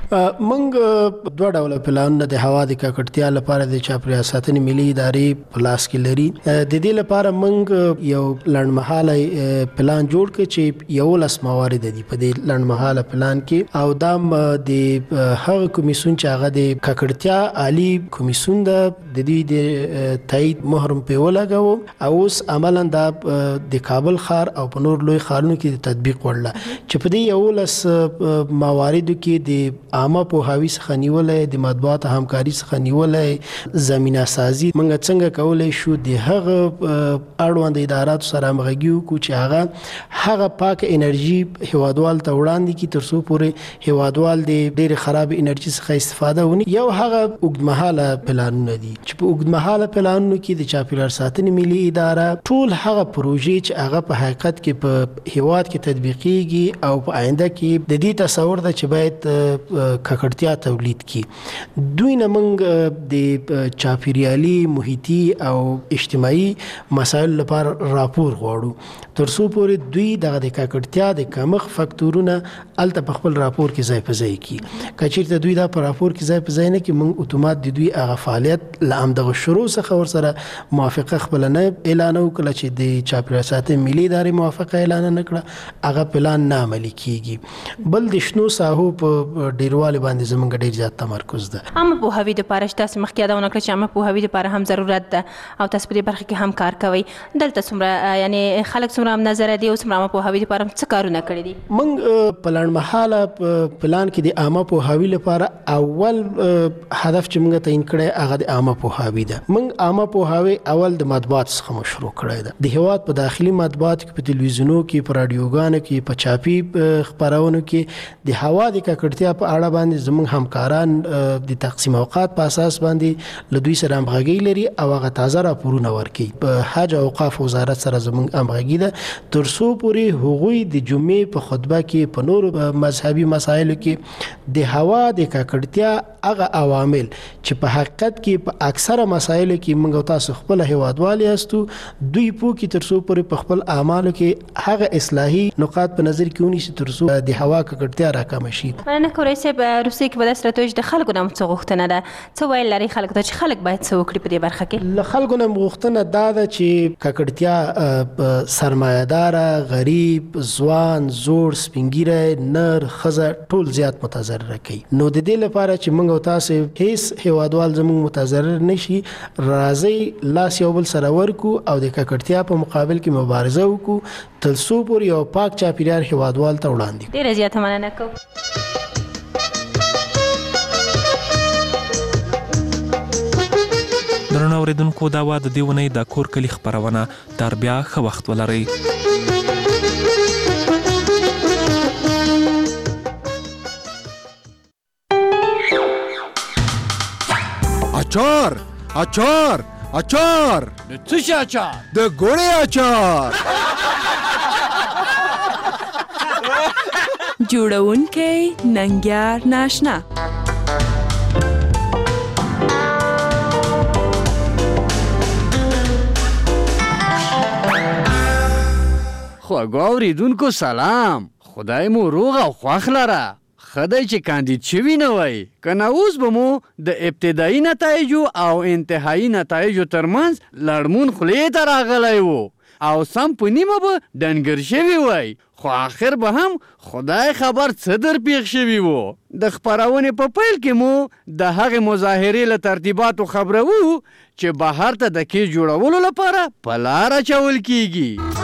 [SPEAKER 4] موږ دوه ډوله پلانونه د هوا د ککړتیا لپاره د چاپیریال ساتنې ملي ادارې په لاس کې لري. د دې لپاره موږ یو لنډمهاله پلان جوړ کړ چې 11 موارد دي په دې لنډمهاله پلان کې، او دا د هغه کمیسیون چې هغه د ککړتیا عالی کمیسیون د دې د تایید مهر په ولګاو، او اوس عملاً دا د کابل ښار او په نور لوی ښارونو کې تطبیق وړل چې په دې 11 مواردو کې د عامه پوهاوي څخه نیولې، د مطبوعاتو همکاري څخه نیولې، زمینه سازي موږ څنګه کولای شو د هغه اړوند اداراتو سره همغږي وکړو چې هغه پاک انرژي هیوادوال ته وړاندې کړي تر څو پورې هیوادوال د ډېر خراب انرژي څخه استفاده ونکړي. یو هغه اوږدمهاله پلانونه دي چې په اوږدمهاله پلانونو کې د چاپیریال ساتنې ملي اداره ټول هغه پروژې چې هغه په حقیقت کې په هیواد کې تطبیقیږي او په آینده کې د دې تصور ده چې باید ککړتیا تولید کړي. دوی نه موږ د چاپیریالي، محیطي او اجتماعي مسایل لپاره راپور غواړو تر څو پورې دوی دغه د ککړتیا د کمښت فاکتورونه الته په خپل راپور کې ځای په ځای کی کچیرته دوی دا په راپور کې ځای په ځای نه کې موږ اتومات د دوی هغه فعالیت لامدغه شروع څخه ور سره موافقه خپل نه اعلان وکړه چې د چاپیریال ساتنې ملي ادارې موافقه اعلان نه کړه هغه پلان نه عملي کیږي بل د شنو ساحو په ډیروالي باندې زمونږ ډیر زیات تمرکز ده
[SPEAKER 11] عامه پوهاوی د پاره تاسو مخکې یادونه کړې چې عامه پوهاوی د پاره هم ضرورت ده او تاسو په دې برخه کې هم کار کوي دلته څومره یعنی خلک څومره هم نظر دي او څومره عامه پوهاوی د پاره څه کارونه کړی دي
[SPEAKER 4] موږ په لړمحاله پلان کې د عامه پوهاوی لپاره اول هدف چې موږ تعین کړی هغه د عامه پوهاوی ده موږ عامه پوهاوی اول د مطبوعات څخه شروع کړی ده د هیواد په داخلي مطبوعات کې په تلویزیونو کې په رادیوګانو کې په چاپي خبرونو کې د هوا د ککړتیا په اړه باندې زموږ همکاران د تقسیم اوقات په اساس باندې له دوی سره همغږي لري او هغه تازه راپورونه ورکوي په حج او اوقاف وزارت سره زموږ همغږي ده تر څو پورې هغوی د جمعې په خطبه کې په نورو مذهبي مسایلو کې د هوا د ککړتیا هغه عوامل چې په حقیقت کې په اکثره مسایلو کې موږ تاسو خپل هیوادوال یاستو دوی پوکي تر څو پورې په خپل اعمالو کې هغه اصلاحي نقاط په نظر کې ونیسي تر څو د هوا ککړتیا راکمه شي
[SPEAKER 11] مننه کوم رئیس روسي کې بل سره د خلکو نام څه غوښتنه ده څه ویل لري خلک ته چې خلک باید څه وکړي په دې برخه کې
[SPEAKER 4] له خلکو نام غوښتنه دا ده چې ککړتیا سرمایه‌دار غریب ځوان زوړ سپینګیره نر خزه ټول زیات متضرر کوي نو د دې لپاره چې موږ تاسو هیڅ هیوادوال زموږ متضرر نشي راځي لاس یو بل سره ورکو او د ککړتیا په مقابل کې مبارزه وکړو تر څو پورې یو پاک چاپیریال هیوادوال ته وړاندې
[SPEAKER 11] ډیره زیاته مننه کوم
[SPEAKER 21] درنو اوریدونکو دا وا د دیونې د کور کلی خبرونه تر بیا ښه وخت ولرئ
[SPEAKER 10] اچار اچار اچار
[SPEAKER 13] د څه شي اچار
[SPEAKER 10] د ګوړې اچار
[SPEAKER 15] جوړونکی ننګیار ناشنا
[SPEAKER 13] خواږه اوریدونکو سلام خدای مو روغ او خوښ لره خدای چې کاندید شوي نه وای کنه اوس به مو د ابتدایي نتایجو او انتهایی نتایجو ترمنځ لړمون خولې ته راغلی و او سم په نیمه به ډنګر شوي وای خو آخر به هم خدای خبر څه در پیښ شوي و د خپرونې په پیل کې مو د هغې مظاهرې له ترتیباتو خبرو چې بهر ته د کیس جوړولو لپاره په لار اچول کیږي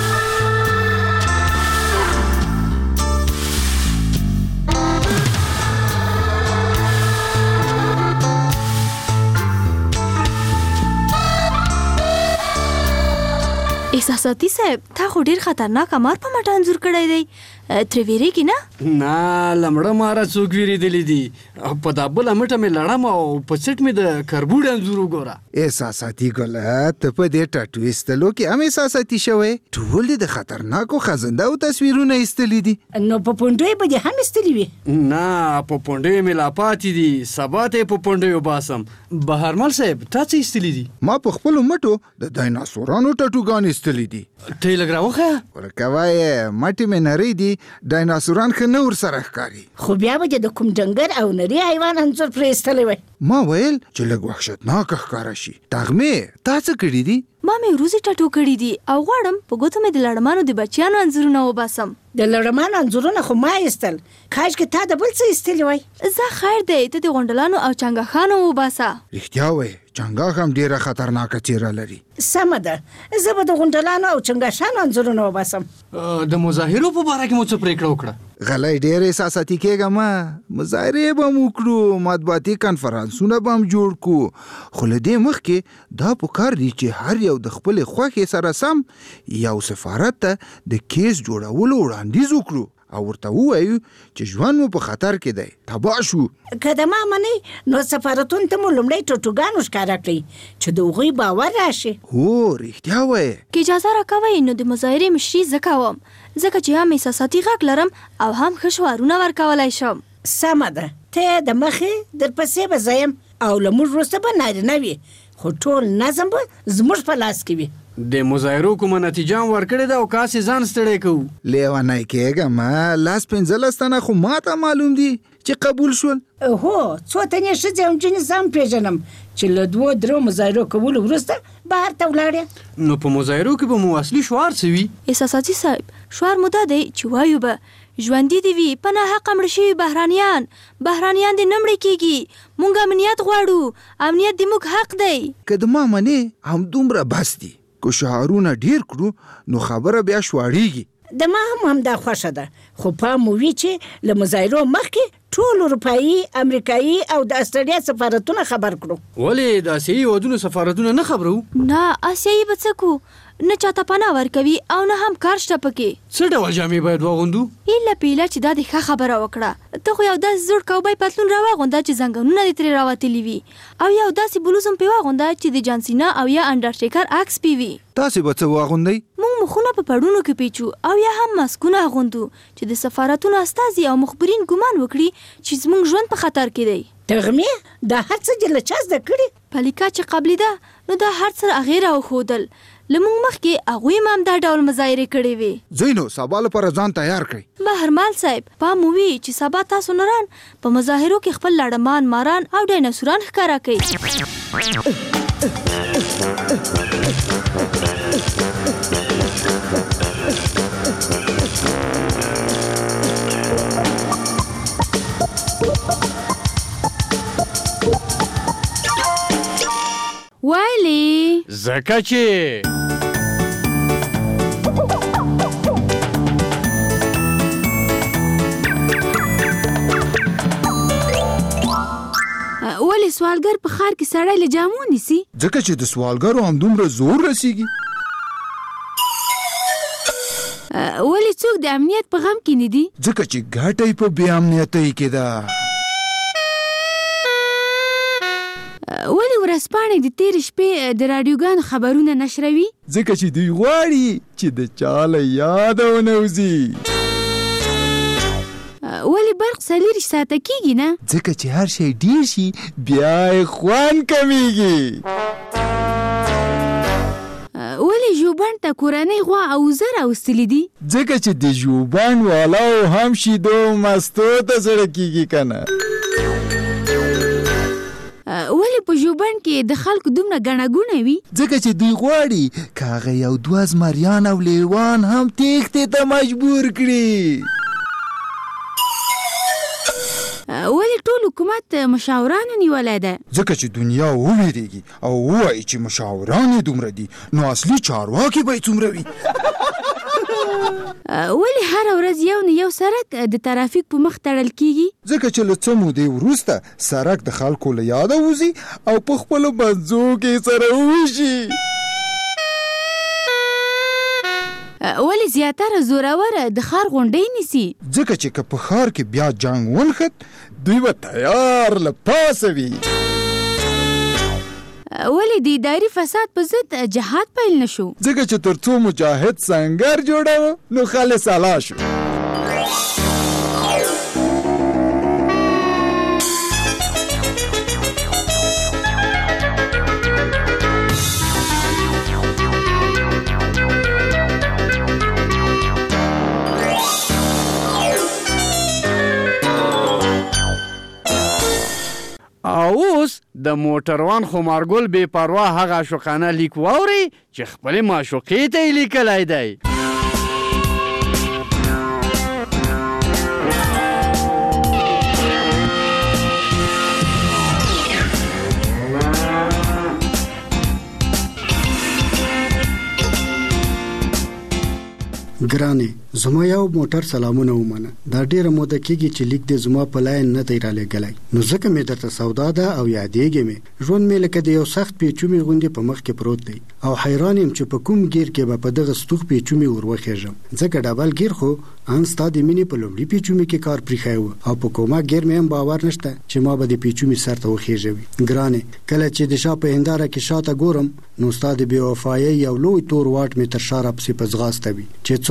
[SPEAKER 16] احساساتي صاحب تا خو ډیر خطرناک مار په مټ انځور کړی دی تر ویریږي
[SPEAKER 13] نه لمړه ماره څوک ویریدلی دي په دا بله مټه مې لړم او په سټ مې د کربوډ انځور وګوره
[SPEAKER 10] احساساتي ګله ته په دې ټاټو ایستلو کې هم احساساتي شوی ټول د خطرناکو خزندهو تصویرونه ایستلی دي
[SPEAKER 25] نو په پونډۍ به دې هم ایستلی وي
[SPEAKER 13] نه په پونډۍ مې لا پاتې دي سبا ته یې په پونډیو باسم بهرمل صاحب تا څه ایستلی دي
[SPEAKER 10] ما په خپلو مټو د ډایناسورانو ټاټوګان ایستلی دي
[SPEAKER 13] ته یې لږ راوښیه
[SPEAKER 10] ورکه وایې مټې مې نرۍ دي ډایناسوران ښه نه ورسره ښکاري
[SPEAKER 25] خو بیا به د کوم ډنګر او نري حیوان انځور پرې ایستلی وی
[SPEAKER 10] ما ویل چې لږ وحشتناکه ښکاره شي تغمې تا څه کړي دي
[SPEAKER 16] ما مې وروځې ټاټو کړي دي او غواړم په ګوتو مې د لړمانو د بچیانو انځورونه وباسم
[SPEAKER 25] د لړمانو انځورونه خو ما ایستل کاشکې تا د بل څه ایستلی وای
[SPEAKER 16] زه خیر دی ته د غونډلانو او چنګاښانو وباسه
[SPEAKER 10] رښتیا وایې چنګاښ هم ډېره خطرناکه څیره لري
[SPEAKER 25] سمه ده زه به د غونډلانو او چنګاښانو انځورونه وباسم
[SPEAKER 13] د مظاهرو په باره کې مو څه پرېکړه وکړه
[SPEAKER 10] غلی ډېر احساساتي کېږه ما مظاهرې به هم وکړو مطبوعاتي کنفرانسونه به هم جوړ کړو خو له دې مخکې دا پکار دي چې هر یو د خپلې خوښې سره سم یو سفارت ته د کیس جوړولو وړاندیز وکړو او ورته ووایو چې ژوند مو په خطر کې دی تباه شو
[SPEAKER 25] که د ما منې نو سفارتونو ته مو لومړی ټوټوګانو ښکاره کړئ چې د هغوی باور راشي
[SPEAKER 10] هو رښتیا وایې
[SPEAKER 16] که اجازه راکوئ نو د مظاهرې مشري زه کوم ځکه چې هم احساساتي غږ لرم او هم ښه شعارونه ورکولی شم
[SPEAKER 25] سمه ده ته د مخې درپسې به زه یم او له موږ وروسته به نارینه وي خو ټول نظم به زموږ په لاس کې وي
[SPEAKER 13] د مظاهرو کومه نتیجه ورکړې ده او کاسې ځان ستړی کوو.
[SPEAKER 10] لیونی کېږم لاس 15 تنه خو ماته معلوم دي چې قبول شول.
[SPEAKER 25] هو څو تنې ښځې او نجونې زه هم پېژنم چې له 2-3 مظاهرو کولو وروسته بهر ته ولاړې.
[SPEAKER 13] نو په مظاهرو کې به مو اصلي شعار څه وي؟
[SPEAKER 16] احساساتي صاحب شعار مو دا دی چې وایو به ژوندي دي وي په ناحقه مړه شوي بهرانیان دې نه مړه کېږي. مونږ امنیت غواړو، امنیت د موږ حق دی.
[SPEAKER 10] که د ما منې همدومره بس دي. که شعارونه ډیر کړو نو خبره بیا شواړېږي.
[SPEAKER 25] د ما هم همدا خوښه ده، خو پام مو وي چې له مظاهرو مخکې ټول اروپایي، امریکایي او د استرالیا سفارتونه خبر کړو.
[SPEAKER 13] ولې د آسیایي هېوادونو سفارتونه نه خبرو؟
[SPEAKER 16] نه آسیایي به څه کو، نه چاته پناه ورکوي او نه هم کار شته پکې.
[SPEAKER 13] څه ډول جامې باید واغوندو؟
[SPEAKER 16] ایله پیله چې دا د ښه خبره وکړه. ته خو یو داسې زوړ کوبای پتلون راواغونده چې زنګنونه دې ترې راوتلي وي، او یو داسې بلوز هم پې واغونده چې د جان سینا او یا انډرټیکر عکس پې وي.
[SPEAKER 10] تاسې به څه واغوندئ؟
[SPEAKER 16] موږ مخونه په پړونو کې پیچو او یا هم ماسکونه اغوندو چې د سفارتونو استازي او مخبرین ګمان وکړي چې زموږ ژوند په خطر کې دی.
[SPEAKER 25] تغمې دا هر څه دې له چا زده کړي؟
[SPEAKER 16] پلیکا چې قبلې ده نو دا هر څه هغې راوښودل. له موږ مخکې هغوی هم همدا ډول مظاهرې کړې وې.
[SPEAKER 10] ځئ نو سبا لپاره ځان تیار کړئ.
[SPEAKER 16] بهرمال صاحب پام وي چې سبا تاسو نران په مظاهرو کې خپل لړمان، ماران او ډایناسوران ښکاره کوي.
[SPEAKER 11] وایلی
[SPEAKER 13] زکه چې
[SPEAKER 11] ولی سوالګر په ښار کې سړی له جامو نیسي؟
[SPEAKER 10] ځکه چې د سوالګرو همدومره زور رسیږي.
[SPEAKER 11] ولی څوک د امنیت په غم کې نه دي؟
[SPEAKER 10] ځکه چې ګټه یې په بې امنیتۍ کې ده.
[SPEAKER 11] ولی ورځپاڼې د تېرې شپې د راډیوګانو خبرونه نشروي؟
[SPEAKER 10] ځکه چې دوی غواړي چې د چا له یاده ونه وځي.
[SPEAKER 11] ولی برق 4 ساعته کېږي نه؟
[SPEAKER 10] ځکه چې هر شی ډېر شي بیا یې خوند کمیږي.
[SPEAKER 11] ولی ژوبڼ ته کورنۍ غوا او وزه راوستلي دي؟
[SPEAKER 10] ځکه چې د ژوبڼ والاو هم شیدو مستو ته زړه کېږي که نه.
[SPEAKER 11] ولی په ژوبڼ کې د خلکو دومره ګڼه ګوڼه وي؟
[SPEAKER 10] ځکه چې دوی غواړي که هغه یو 2 زمریان او لیوان هم تېښتې ته مجبور کړي.
[SPEAKER 11] ولی ټول حکومت مشاورانو نیولای ده؟
[SPEAKER 10] ځکه چې دنیا وویریږي او ووایي چې مشاوران یې دومره دي نو اصلي چارواکي به یې څومره وي.
[SPEAKER 11] ولی هر ورځ یو نه یو سړک د ترافیک په مخ تړل کیږي؟
[SPEAKER 10] ځکه چې له څه مودې وروسته سړک د خلکو له یاده وځي او په خپلو منځو کې سره وویشي.
[SPEAKER 11] ولی زیاتره زورور د ښار غونډۍ نیسي؟
[SPEAKER 10] ځکه چې که په ښار کې بیا جنګ ونښت دوی به تیار له پاسه وي.
[SPEAKER 11] ولی د اداري فساد په ضد جهاد پیل نشو؟
[SPEAKER 10] ځکه چې تر څو مجاهد سنگر جوړاوه نو خالص اعلی شو.
[SPEAKER 13] اوس د موټروان خمارګل بې پروا هغه عاشقانه لیک واورئ چې خپلې معشوقې ته یې لیکلی دی.
[SPEAKER 2] ګرانې زما یو موټر سلامونه ومنه. دا ډیره موده کېږي چې لیک دې زما په لاین نه دی رالیږلی، نو ځکه مې درته سودا ده او یادېږې مې. ژوند مې لکه د یو سخت پیچومې غوندې په مخ کې پروت دی او حیران یم چې په کوم ګیر کې به په دغه ستوغ پیچومې ور وخېږم. ځکه ډبل ګیر خو ان ستا د مینې په لومړي پیچومې کې کار پرېښی و او په کومه ګیر مې هم باور نشته چې ما به د پیچومې سر ته وخېژوي. ګرانې کله چې د شا په هنداره کې شاته ګورم نو ستا د بې وفایۍ یو لوی تور واټ مې تر شا راپسې په ځغاسته وي چې څو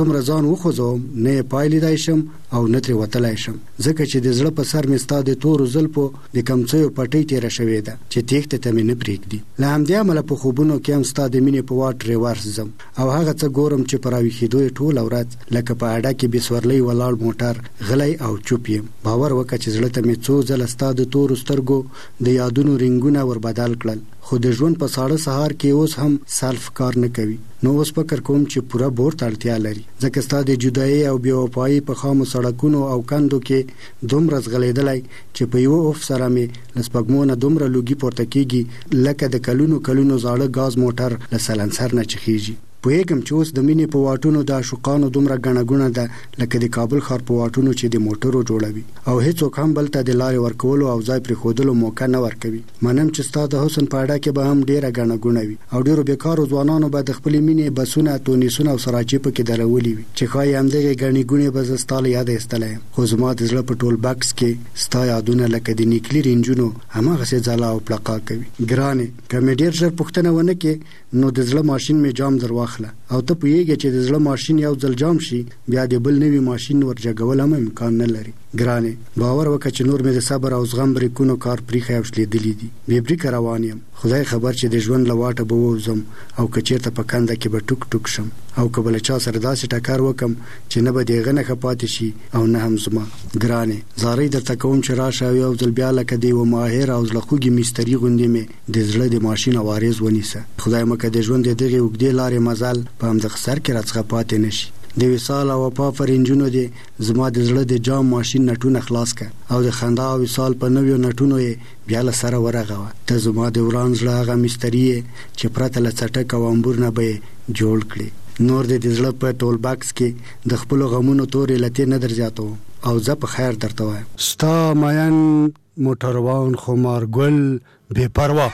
[SPEAKER 2] څومره ځان وخوځوم نه پایلیدای شم او نه ترې وتلای شم، ځکه چې د زړه په سر مې ستا د تورو زلفو د کمڅیو پټۍ تېره شوې ده چې تېښتې ته مې نه پرېږدي. له همدې امله په خوبونو کې هم ستا د مینې په واټ ریورس ځم او هغه څه ګورم چې په راویښېدو یې ټوله ورځ لکه په اډه کې بې سورلۍ ولاړ موټر غلی او چوپ یم. باور وکړه چې زړه ته مې څو ځله ستا د تورو سترګو د یادونو رنګونه ور بدل کړل، خو د ژوند په ساړه سهار کې اوس هم سلف کار نه کوي. نو اوس فکر کوم چې پوره بور ته اړتیا لري، ځکه ستا د جدایي او بې وفایي په خامو سړکونو او کندو کې دومره ځغلېدلی چې په یوه اوف سره مې له سپږمو نه دومره لوګي پورته کېږي لکه د کلونو کلونو زاړه ګاز موټر له سلنسر نه چخېږي. پوهېږم چې اوس د مینې په واټونو د عاشقانو دومره ګڼه ګوڼه ده لکه د کابل ښار په واټونو چې د موټرو جوړوي او هیڅوک هم بل ته د لارې ورکولو او ځای پرېښودلو موقع نه ورکوي. منم چې ستا د حسن په اډه کې به هم ډېره ګڼه ګوڼه وي او ډېرو بېکارو ځوانانو به د خپلې مینې بسونه، تونیسونه او سراچې پکې درولي وي چې ښایي همدغې ګڼې ګوڼې به زه ستا له یاده ایستلی یم. خو زما د زړه په ټول بکس کې ستا یادونه لکه د نیکلي رنجونو هماغسې ځلا او پلقا کوي. ګرانې، که مې ډېر ژر پوښتنه ونه کړې نو د زړه ماشین مې جام در واخله او ته پوهېږې چې د زړه ماشین یو ځل جام شي بیا د بل نوي ماشین ورجګول هم امکان نه لري. ګرانې، باور وکړه چې نور مې د صبر او زغم بریکونو کار پریښی او شلېدلي دي. بې بریکه روان یم، خدای خبر چې د ژوند له واټه به ووځم او که چېرته په کنده کې به ټوک ټوک شم او که به له چا سره داسې ټکر وکم چې نه به د هغه نښه پاتې شي او نه هم زما. ګرانې، زارۍ درته کوم چې راشه او یو ځل بیا لکه د یوه ماهر او زړه خوږې مستري غوندې مې د زړه د ماشین اوارېز ونیسه. خدای مکه د ژوند د دغې اوږدې لارې مزل په همدغه سر کې راڅخه پاتې نه شي. د وصال او وفا فرنجونو دې زما د زړه د جام ماشین نټونه خلاص که او د خندا او وصال په نویو نټونو یې بیا له سره ورغوه. ته زما د وران زړه هغه مستري یې چې پرته له څټک او امبور نه به یې جوړ کړې. نور دې د زړه په ټول باکس کې د خپلو غمونو تورې لتې نه در زیاتوم او زه په خیر درته وایم. ستا مین موټروان خمارګل بې پروا.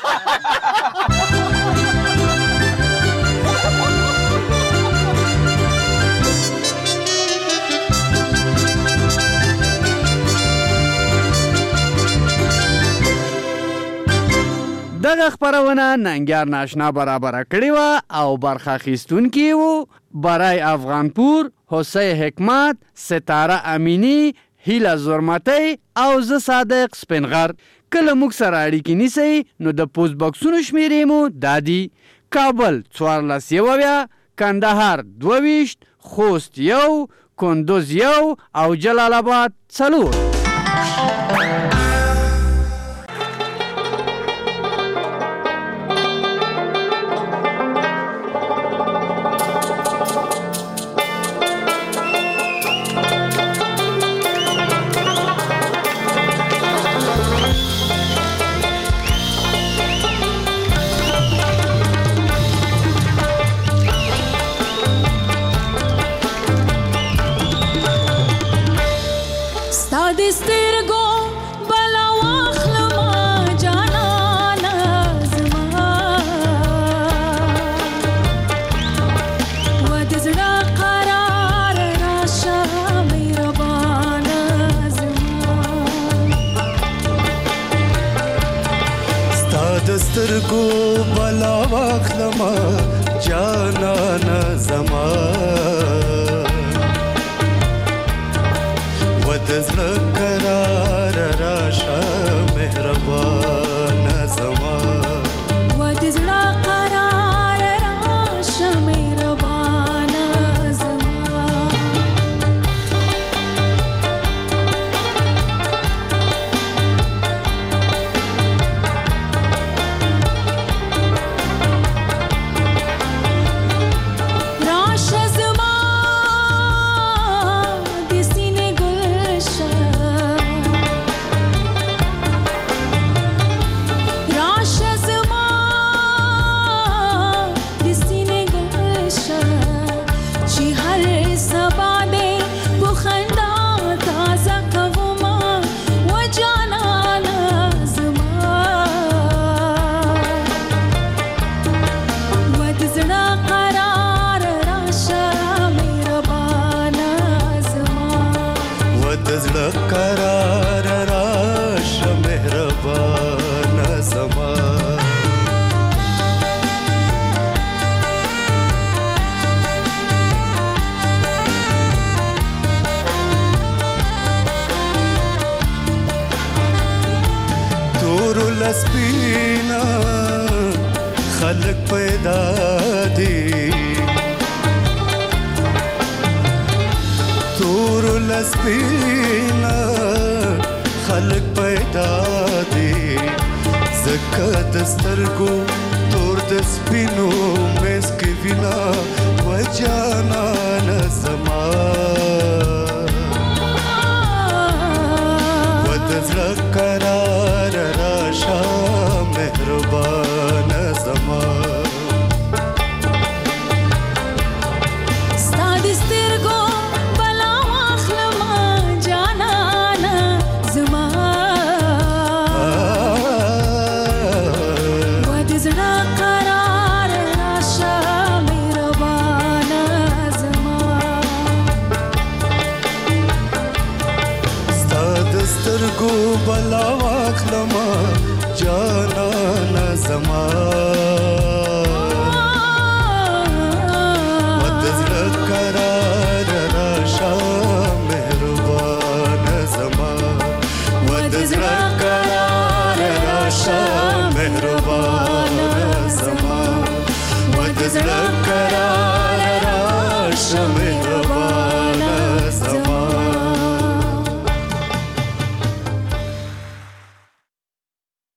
[SPEAKER 13] دغه خبرونه ننګیار ناشنا برابر کړی و او برخه اخیستونکي وو برای افغانپور، حسین حکمت، ستاره امینی، هیله زرمتی او زه صادق سپینغر. کله موږ سره اړیکې نیسئ نو د پوسټ بکسونو شمیرې مو دا دي: کابل 14 کندهار 22 خوست 1 کندوز 1 او جلال آباد 4.
[SPEAKER 5] سترګو بلا واخلما جانانا زما ودزړه قرار راشه مهربان زما
[SPEAKER 8] ودزړه قرار راشه مهربان زما
[SPEAKER 5] لسپینا خلق پیدا دی تور لسپینا خلق پیدا دی زکه دسترګو تور د سپینو مس کې وینا وجانا نسما ودزړه قرار راشه مهربان زما بلا واخلما جانا نزما ودزړه قرار راشه مهربان زما ودزړه قرار راشه مهربان زما ودزړه